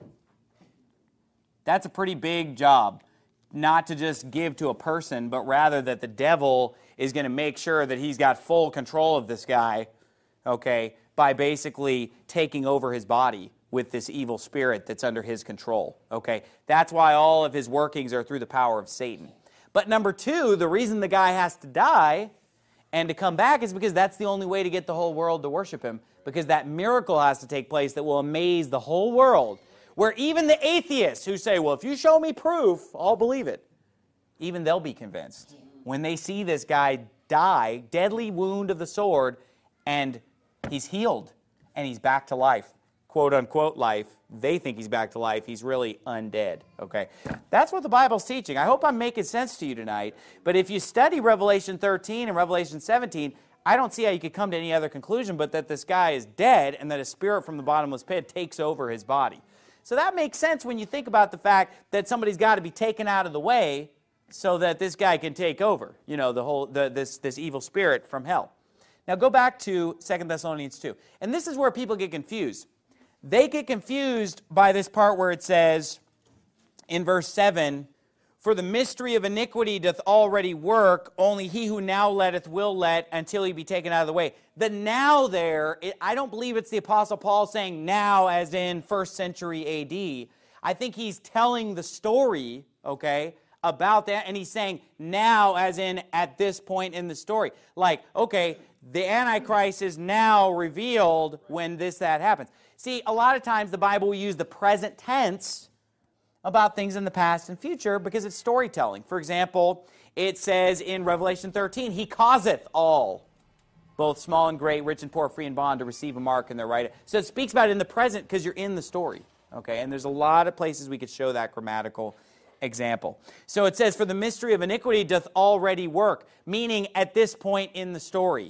That's a pretty big job. Not to just give to a person, but rather that the devil is going to make sure that he's got full control of this guy, okay, by basically taking over his body with this evil spirit that's under his control, okay? That's why all of his workings are through the power of Satan. But number two, the reason the guy has to die and to come back is because that's the only way to get the whole world to worship him, because that miracle has to take place that will amaze the whole world, where even the atheists who say, well, if you show me proof, I'll believe it, even they'll be convinced. When they see this guy die, deadly wound of the sword, and he's healed, and he's back to life, quote-unquote life. They think he's back to life. He's really undead, okay? That's what the Bible's teaching. I hope I'm making sense to you tonight. But if you study Revelation thirteen and Revelation seventeen, I don't see how you could come to any other conclusion but that this guy is dead and that a spirit from the bottomless pit takes over his body. So that makes sense when you think about the fact that somebody's got to be taken out of the way so that this guy can take over, you know, the whole the, this, this evil spirit from hell. Now go back to Second Thessalonians two. And this is where people get confused. They get confused by this part where it says in verse seven, for the mystery of iniquity doth already work, only he who now letteth will let until he be taken out of the way. The now there, it, I don't believe it's the Apostle Paul saying now as in first century A D. I think he's telling the story, okay, about that, and he's saying now as in at this point in the story. Like, okay, the Antichrist is now revealed when this, that happens. See, a lot of times the Bible will use the present tense about things in the past and future because it's storytelling. For example, it says in Revelation thirteen, he causeth all, both small and great, rich and poor, free and bond, to receive a mark in their right. So it speaks about it in the present because you're in the story. Okay, and there's a lot of places we could show that grammatical example. So it says, for the mystery of iniquity doth already work, meaning at this point in the story.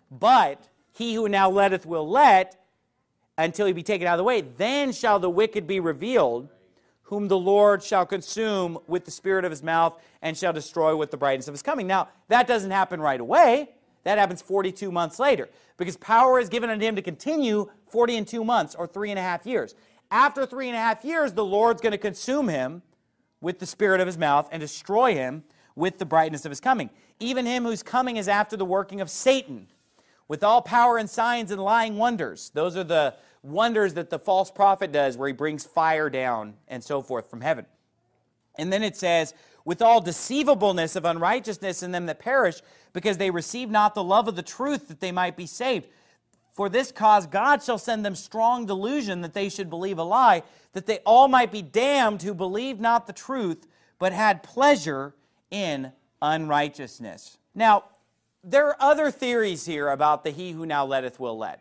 But he who now letteth will let, until he be taken out of the way. Then shall the wicked be revealed, whom the Lord shall consume with the spirit of his mouth, and shall destroy with the brightness of his coming. Now, that doesn't happen right away. That happens forty-two months later, because power is given unto him to continue forty and two months, or three and a half years. After three and a half years, the Lord's going to consume him with the spirit of his mouth, and destroy him with the brightness of his coming. Even him whose coming is after the working of Satan, with all power and signs and lying wonders. Those are the wonders that the false prophet does, where he brings fire down and so forth from heaven. And then it says, with all deceivableness of unrighteousness in them that perish, because they receive not the love of the truth, that they might be saved. For this cause God shall send them strong delusion, that they should believe a lie, that they all might be damned who believed not the truth, but had pleasure in unrighteousness. Now, there are other theories here about the he who now letteth will let,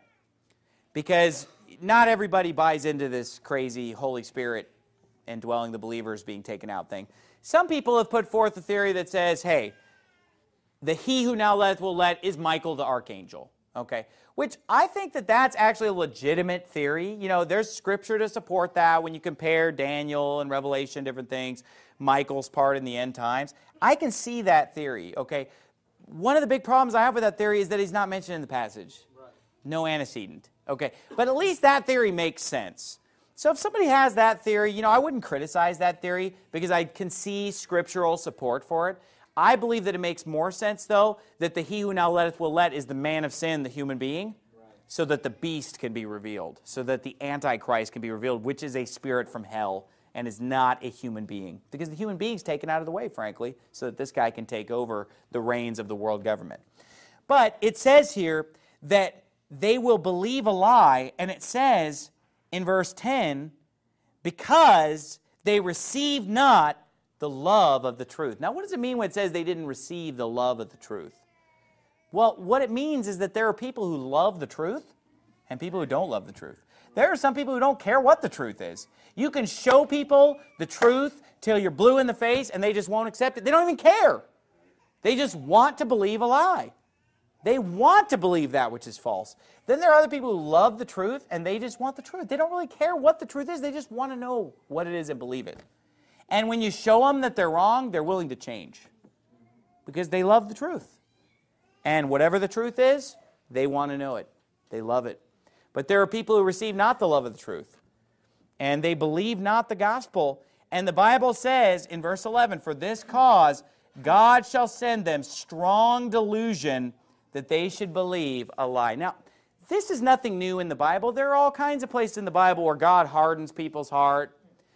because not everybody buys into this crazy Holy Spirit indwelling the believers being taken out thing. Some people have put forth a theory that says, hey, the he who now letteth will let is Michael the archangel, okay? Which I think that that's actually a legitimate theory. You know, there's scripture to support that when you compare Daniel and Revelation, different things, Michael's part in the end times. I can see that theory, okay? One of the big problems I have with that theory is that he's not mentioned in the passage. Right. No antecedent. Okay, but at least that theory makes sense. So if somebody has that theory, you know, I wouldn't criticize that theory because I can see scriptural support for it. I believe that it makes more sense, though, that the he who now letteth will let is the man of sin, the human being, right, so that the beast can be revealed, so that the Antichrist can be revealed, which is a spirit from hell and is not a human being. Because the human being's taken out of the way, frankly, so that this guy can take over the reins of the world government. But it says here that they will believe a lie, and it says in verse ten, because they receive not the love of the truth. Now, what does it mean when it says they didn't receive the love of the truth? Well, what it means is that there are people who love the truth and people who don't love the truth. There are some people who don't care what the truth is. You can show people the truth till you're blue in the face and they just won't accept it. They don't even care. They just want to believe a lie. They want to believe that which is false. Then there are other people who love the truth and they just want the truth. They don't really care what the truth is. They just want to know what it is and believe it. And when you show them that they're wrong, they're willing to change because they love the truth. And whatever the truth is, they want to know it. They love it. But there are people who receive not the love of the truth, and they believe not the gospel. And the Bible says in verse eleven, for this cause God shall send them strong delusion that they should believe a lie. Now, this is nothing new in the Bible. There are all kinds of places in the Bible where God hardens people's heart.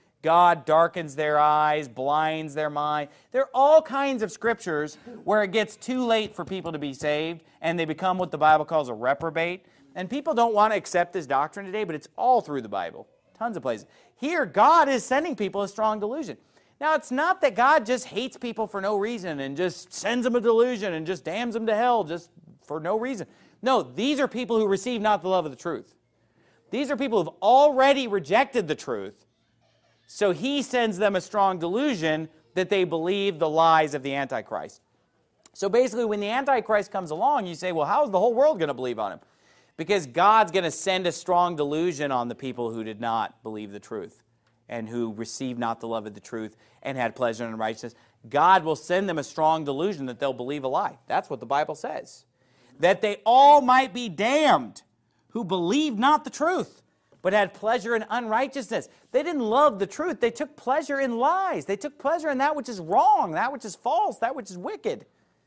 God darkens their eyes, blinds their mind. There are all kinds of scriptures where it gets too late for people to be saved, and they become what the Bible calls a reprobate. And people don't want to accept this doctrine today, but it's all through the Bible. Tons of places. Here, God is sending people a strong delusion. Now, it's not that God just hates people for no reason and just sends them a delusion and just damns them to hell just for no reason. No, these are people who receive not the love of the truth. These are people who have already rejected the truth. So he sends them a strong delusion that they believe the lies of the Antichrist. So basically, when the Antichrist comes along, you say, well, how is the whole world going to believe on him? Because God's going to send a strong delusion on the people who did not believe the truth and who received not the love of the truth and had pleasure in righteousness. God will send them a strong delusion that they'll believe a lie. That's what the Bible says. That they all might be damned who believed not the truth, but had pleasure in unrighteousness. They didn't love the truth. They took pleasure in lies. They took pleasure in that which is wrong, that which is false, that which is wicked.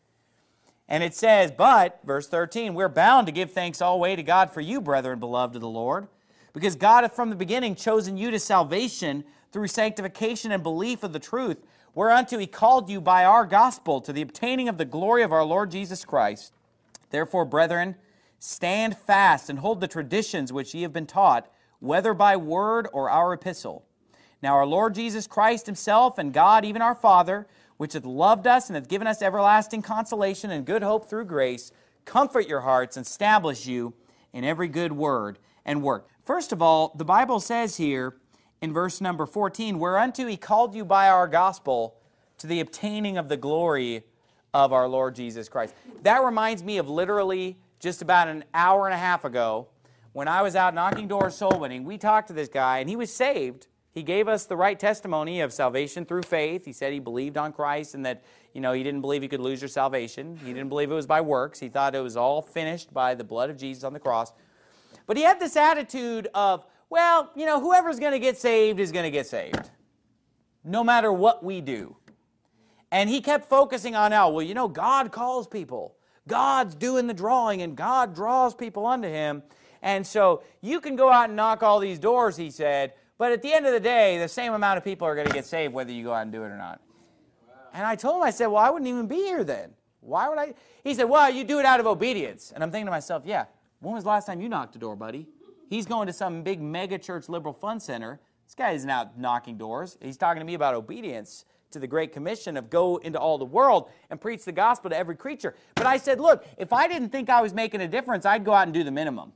And it says, but, verse thirteen, we're bound to give thanks always to God for you, brethren, beloved of the Lord, because God hath from the beginning chosen you to salvation through sanctification and belief of the truth, whereunto he called you by our gospel to the obtaining of the glory of our Lord Jesus Christ. Therefore, brethren, stand fast and hold the traditions which ye have been taught, whether by word or our epistle. Now our Lord Jesus Christ himself and God, even our Father, which hath loved us and hath given us everlasting consolation and good hope through grace, comfort your hearts and establish you in every good word and work. First of all, the Bible says here in verse number fourteen, whereunto he called you by our gospel to the obtaining of the glory of our Lord Jesus Christ. That reminds me of literally just about an hour and a half ago when I was out knocking doors soul winning. We talked to this guy and he was saved. He gave us the right testimony of salvation through faith. He said he believed on Christ and that, you know, he didn't believe you could lose your salvation. He didn't believe it was by works. He thought it was all finished by the blood of Jesus on the cross. But he had this attitude of, well, you know, whoever's going to get saved is going to get saved, no matter what we do. And he kept focusing on how, well, you know, God calls people. God's doing the drawing, and God draws people unto him. And so you can go out and knock all these doors, he said, but at the end of the day, the same amount of people are going to get saved whether you go out and do it or not. Wow. And I told him, I said, well, I wouldn't even be here then. Why would I? He said, well, you do it out of obedience. And I'm thinking to myself, yeah, when was the last time you knocked a door, buddy? He's going to some big mega church liberal fun center. This guy isn't out knocking doors. He's talking to me about obedience to the Great Commission of go into all the world and preach the gospel to every creature. But I said, look, if I didn't think I was making a difference, I'd go out and do the minimum.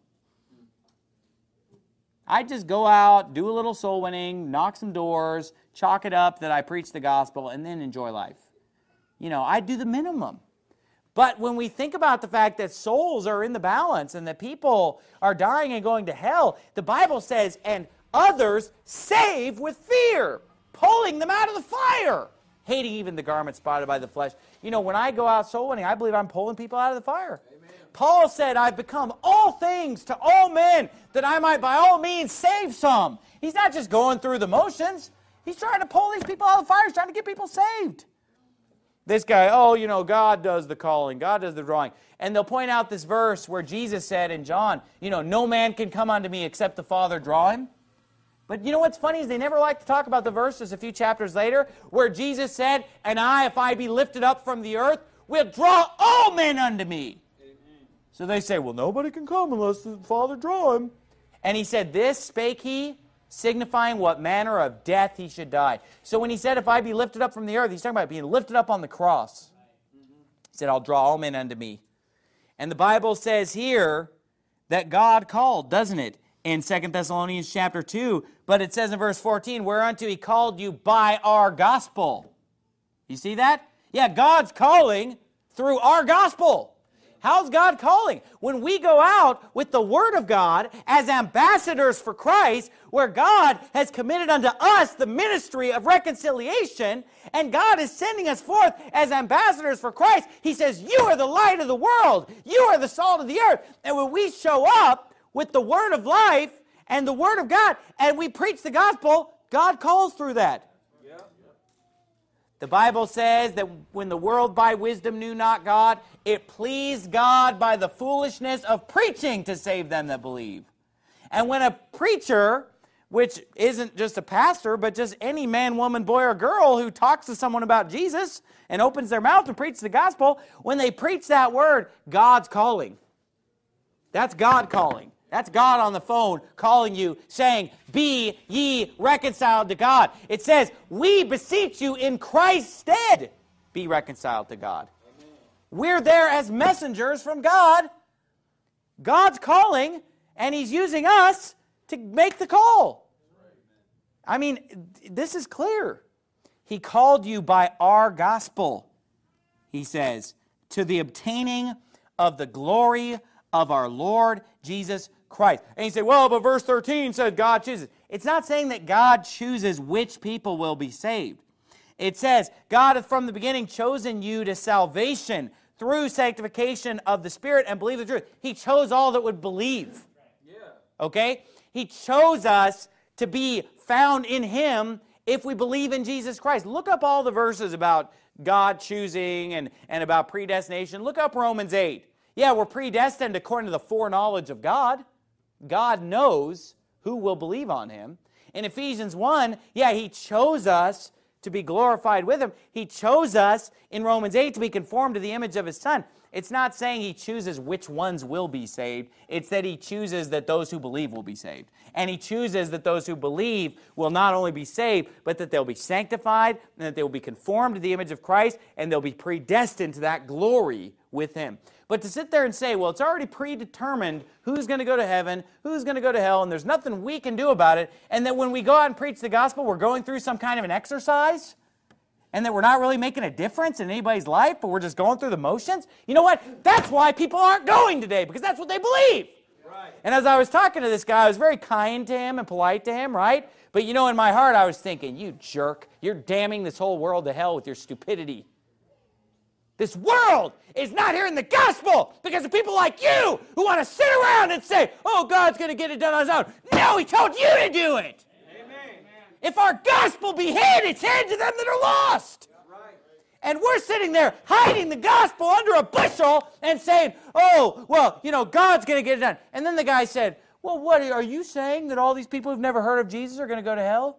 I'd just go out, do a little soul winning, knock some doors, chalk it up that I preach the gospel, and then enjoy life. You know, I'd do the minimum. But when we think about the fact that souls are in the balance and that people are dying and going to hell, the Bible says, and others save with fear, pulling them out of the fire, hating even the garment spotted by the flesh. You know, when I go out soul winning, I believe I'm pulling people out of the fire. Amen. Paul said, I've become all things to all men, that I might by all means save some. He's not just going through the motions. He's trying to pull these people out of the fire. He's trying to get people saved. this guy, oh, you know, God does the calling, God does the drawing. And they'll point out this verse where Jesus said in John, you know, no man can come unto me except the Father draw him. But you know what's funny is they never like to talk about the verses a few chapters later where Jesus said, and I, if I be lifted up from the earth, will draw all men unto me. Amen. So they say, well, nobody can come unless the Father draw him. And he said, this spake he, signifying what manner of death he should die. So when he said, if I be lifted up from the earth, he's talking about being lifted up on the cross. He said, I'll draw all men unto me. And the Bible says here that God called, doesn't it? In Second Thessalonians chapter two, but it says in verse fourteen, whereunto he called you by our gospel. You see that? Yeah, God's calling through our gospel. How's God calling? When we go out with the Word of God as ambassadors for Christ, where God has committed unto us the ministry of reconciliation, and God is sending us forth as ambassadors for Christ, He says, you are the light of the world. You are the salt of the earth. And when we show up with the Word of life and the Word of God, and we preach the gospel, God calls through that. Yeah. The Bible says that when the world by wisdom knew not God, it pleased God by the foolishness of preaching to save them that believe. And when a preacher, which isn't just a pastor, but just any man, woman, boy, or girl who talks to someone about Jesus and opens their mouth to preach the gospel, when they preach that word, God's calling. That's God calling. That's God on the phone calling you, saying, be ye reconciled to God. It says, we beseech you in Christ's stead, be reconciled to God. Amen. We're there as messengers from God. God's calling, and He's using us to make the call. I mean, this is clear. He called you by our gospel, He says, to the obtaining of the glory of our Lord Jesus Christ. And you say, well, but verse thirteen says God chooses. It's not saying that God chooses which people will be saved. It says, God hath from the beginning chosen you to salvation through sanctification of the Spirit and believe the truth. He chose all that would believe. Okay? He chose us to be found in Him if we believe in Jesus Christ. Look up all the verses about God choosing and, and about predestination. Look up Romans eight. Yeah, we're predestined according to the foreknowledge of God. God knows who will believe on Him. In Ephesians one, yeah, He chose us to be glorified with Him. He chose us in Romans eight to be conformed to the image of His Son. It's not saying He chooses which ones will be saved. It's that He chooses that those who believe will be saved. And He chooses that those who believe will not only be saved, but that they'll be sanctified, and that they will be conformed to the image of Christ, and they'll be predestined to that glory with Him. But to sit there and say, well, it's already predetermined who's going to go to heaven, who's going to go to hell, and there's nothing we can do about it, and that when we go out and preach the gospel, we're going through some kind of an exercise, and that we're not really making a difference in anybody's life, but we're just going through the motions, you know what? That's why people aren't going today, because that's what they believe. Right. And as I was talking to this guy, I was very kind to him and polite to him, right? But you know, in my heart, I was thinking, you jerk, you're damning this whole world to hell with your stupidity. This world is not hearing the gospel because of people like you who want to sit around and say, oh, God's going to get it done on His own. No, He told you to do it. Amen. If our gospel be hid, it's hid to them that are lost. Right. And we're sitting there hiding the gospel under a bushel and saying, oh, well, you know, God's going to get it done. And then the guy said, well, what, are you saying that all these people who've never heard of Jesus are going to go to hell?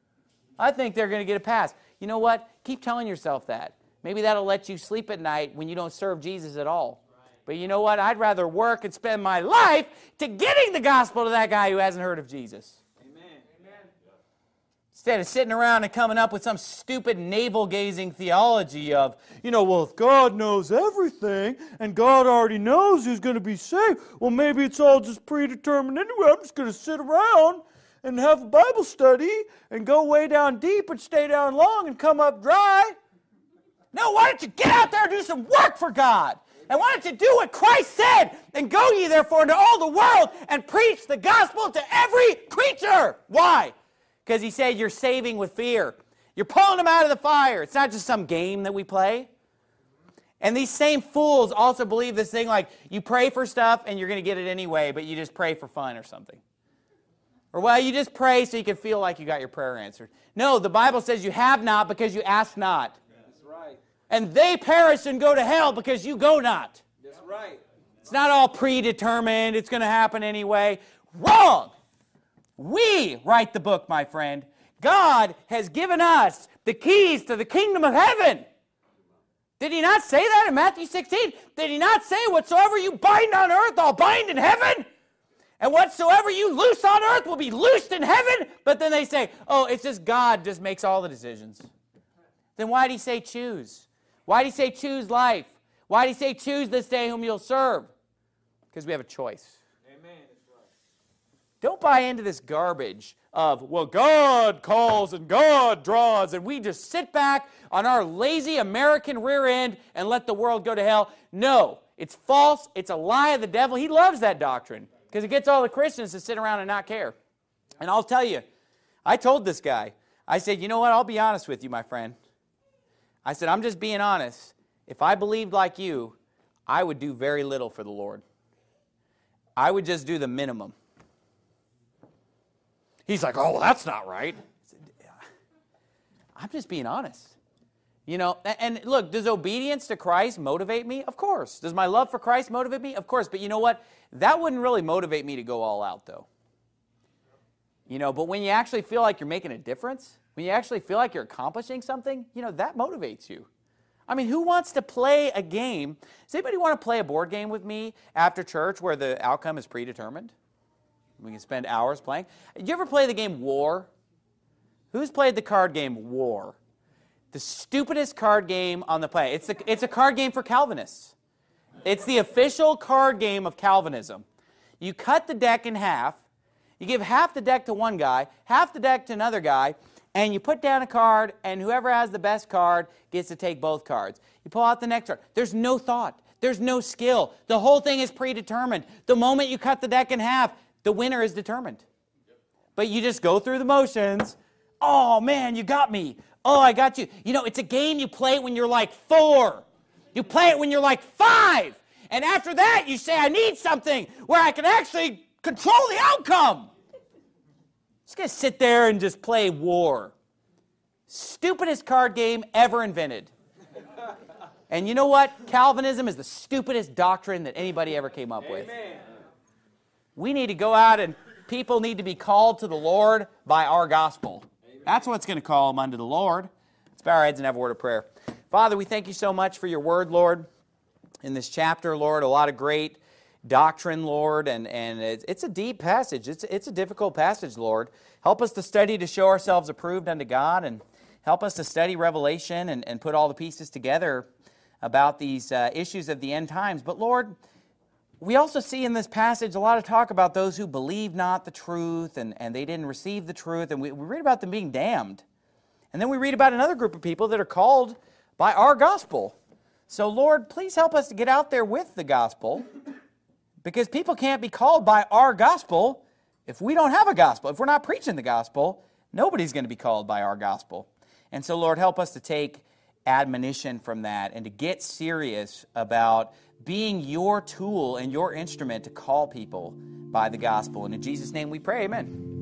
I think they're going to get a pass. You know what? Keep telling yourself that. Maybe that'll let you sleep at night when you don't serve Jesus at all. Right. But you know what? I'd rather work and spend my life to getting the gospel to that guy who hasn't heard of Jesus. Amen. Amen. Instead of sitting around and coming up with some stupid navel-gazing theology of, you know, well, if God knows everything and God already knows who's going to be saved, well, maybe it's all just predetermined anyway. I'm just going to sit around and have a Bible study and go way down deep and stay down long and come up dry. No, why don't you get out there and do some work for God? And why don't you do what Christ said? And go ye therefore into all the world and preach the gospel to every creature. Why? Because He said you're saving with fear. You're pulling them out of the fire. It's not just some game that we play. And these same fools also believe this thing like you pray for stuff and you're going to get it anyway, but you just pray for fun or something. Or, well, you just pray so you can feel like you got your prayer answered. No, the Bible says you have not because you ask not. and they perish and go to hell because you go not. That's right. It's not all predetermined. It's going to happen anyway. Wrong. We write the book, my friend. God has given us the keys to the kingdom of heaven. Did he not say that in Matthew sixteen? Did he not say, whatsoever you bind on earth, I'll bind in heaven? And whatsoever you loose on earth will be loosed in heaven? But then they say, oh, it's just God just makes all the decisions. Then why did he say choose? Why did he say choose life? Why did he say choose this day whom you'll serve? Because we have a choice. Amen. That's right. Don't buy into this garbage of, well, God calls and God draws, and we just sit back on our lazy American rear end and let the world go to hell. No, it's false. It's a lie of the devil. He loves that doctrine because it gets all the Christians to sit around and not care. And I'll tell you, I told this guy, I said, you know what, I'll be honest with you, my friend. I said, I'm just being honest. If I believed like you, I would do very little for the Lord. I would just do the minimum. He's like, oh, well, that's not right. I said, yeah. I'm just being honest. You know, and look, does obedience to Christ motivate me? Of course. Does my love for Christ motivate me? Of course. But you know what? That wouldn't really motivate me to go all out, though. You know, but when you actually feel like you're making a difference, when you actually feel like you're accomplishing something, you know, that motivates you. I mean, who wants to play a game? Does anybody want to play a board game with me after church where the outcome is predetermined? We can spend hours playing. Did you ever play the game War? Who's played the card game War? The stupidest card game on the planet. It's, the, it's a card game for Calvinists. It's the official card game of Calvinism. You cut the deck in half. You give half the deck to one guy, half the deck to another guy, and you put down a card, and whoever has the best card gets to take both cards. You pull out the next card. There's no thought. There's no skill. The whole thing is predetermined. The moment you cut the deck in half, the winner is determined. But you just go through the motions. Oh, man, you got me. Oh, I got you. You know, it's a game you play when you're like four. You play it when you're like five. And after that, you say, I need something where I can actually control the outcome. Just going to sit there and just play War. Stupidest card game ever invented. And you know what? Calvinism is the stupidest doctrine that anybody ever came up with. Amen. We need to go out and people need to be called to the Lord by our gospel. Amen. That's what's going to call them unto the Lord. Let's bow our heads and have a word of prayer. Father, we thank you so much for your word, Lord. In this chapter, Lord, a lot of great doctrine, Lord, and, and it's, it's a deep passage. It's, it's a difficult passage, Lord. Help us to study to show ourselves approved unto God, and help us to study Revelation and, and put all the pieces together about these uh, issues of the end times. But Lord, we also see in this passage a lot of talk about those who believe not the truth, and, and they didn't receive the truth, and we, we read about them being damned. And then we read about another group of people that are called by our gospel. So Lord, please help us to get out there with the gospel, because people can't be called by our gospel if we don't have a gospel. If we're not preaching the gospel, nobody's going to be called by our gospel. And so, Lord, help us to take admonition from that and to get serious about being your tool and your instrument to call people by the gospel. And in Jesus' name we pray, amen.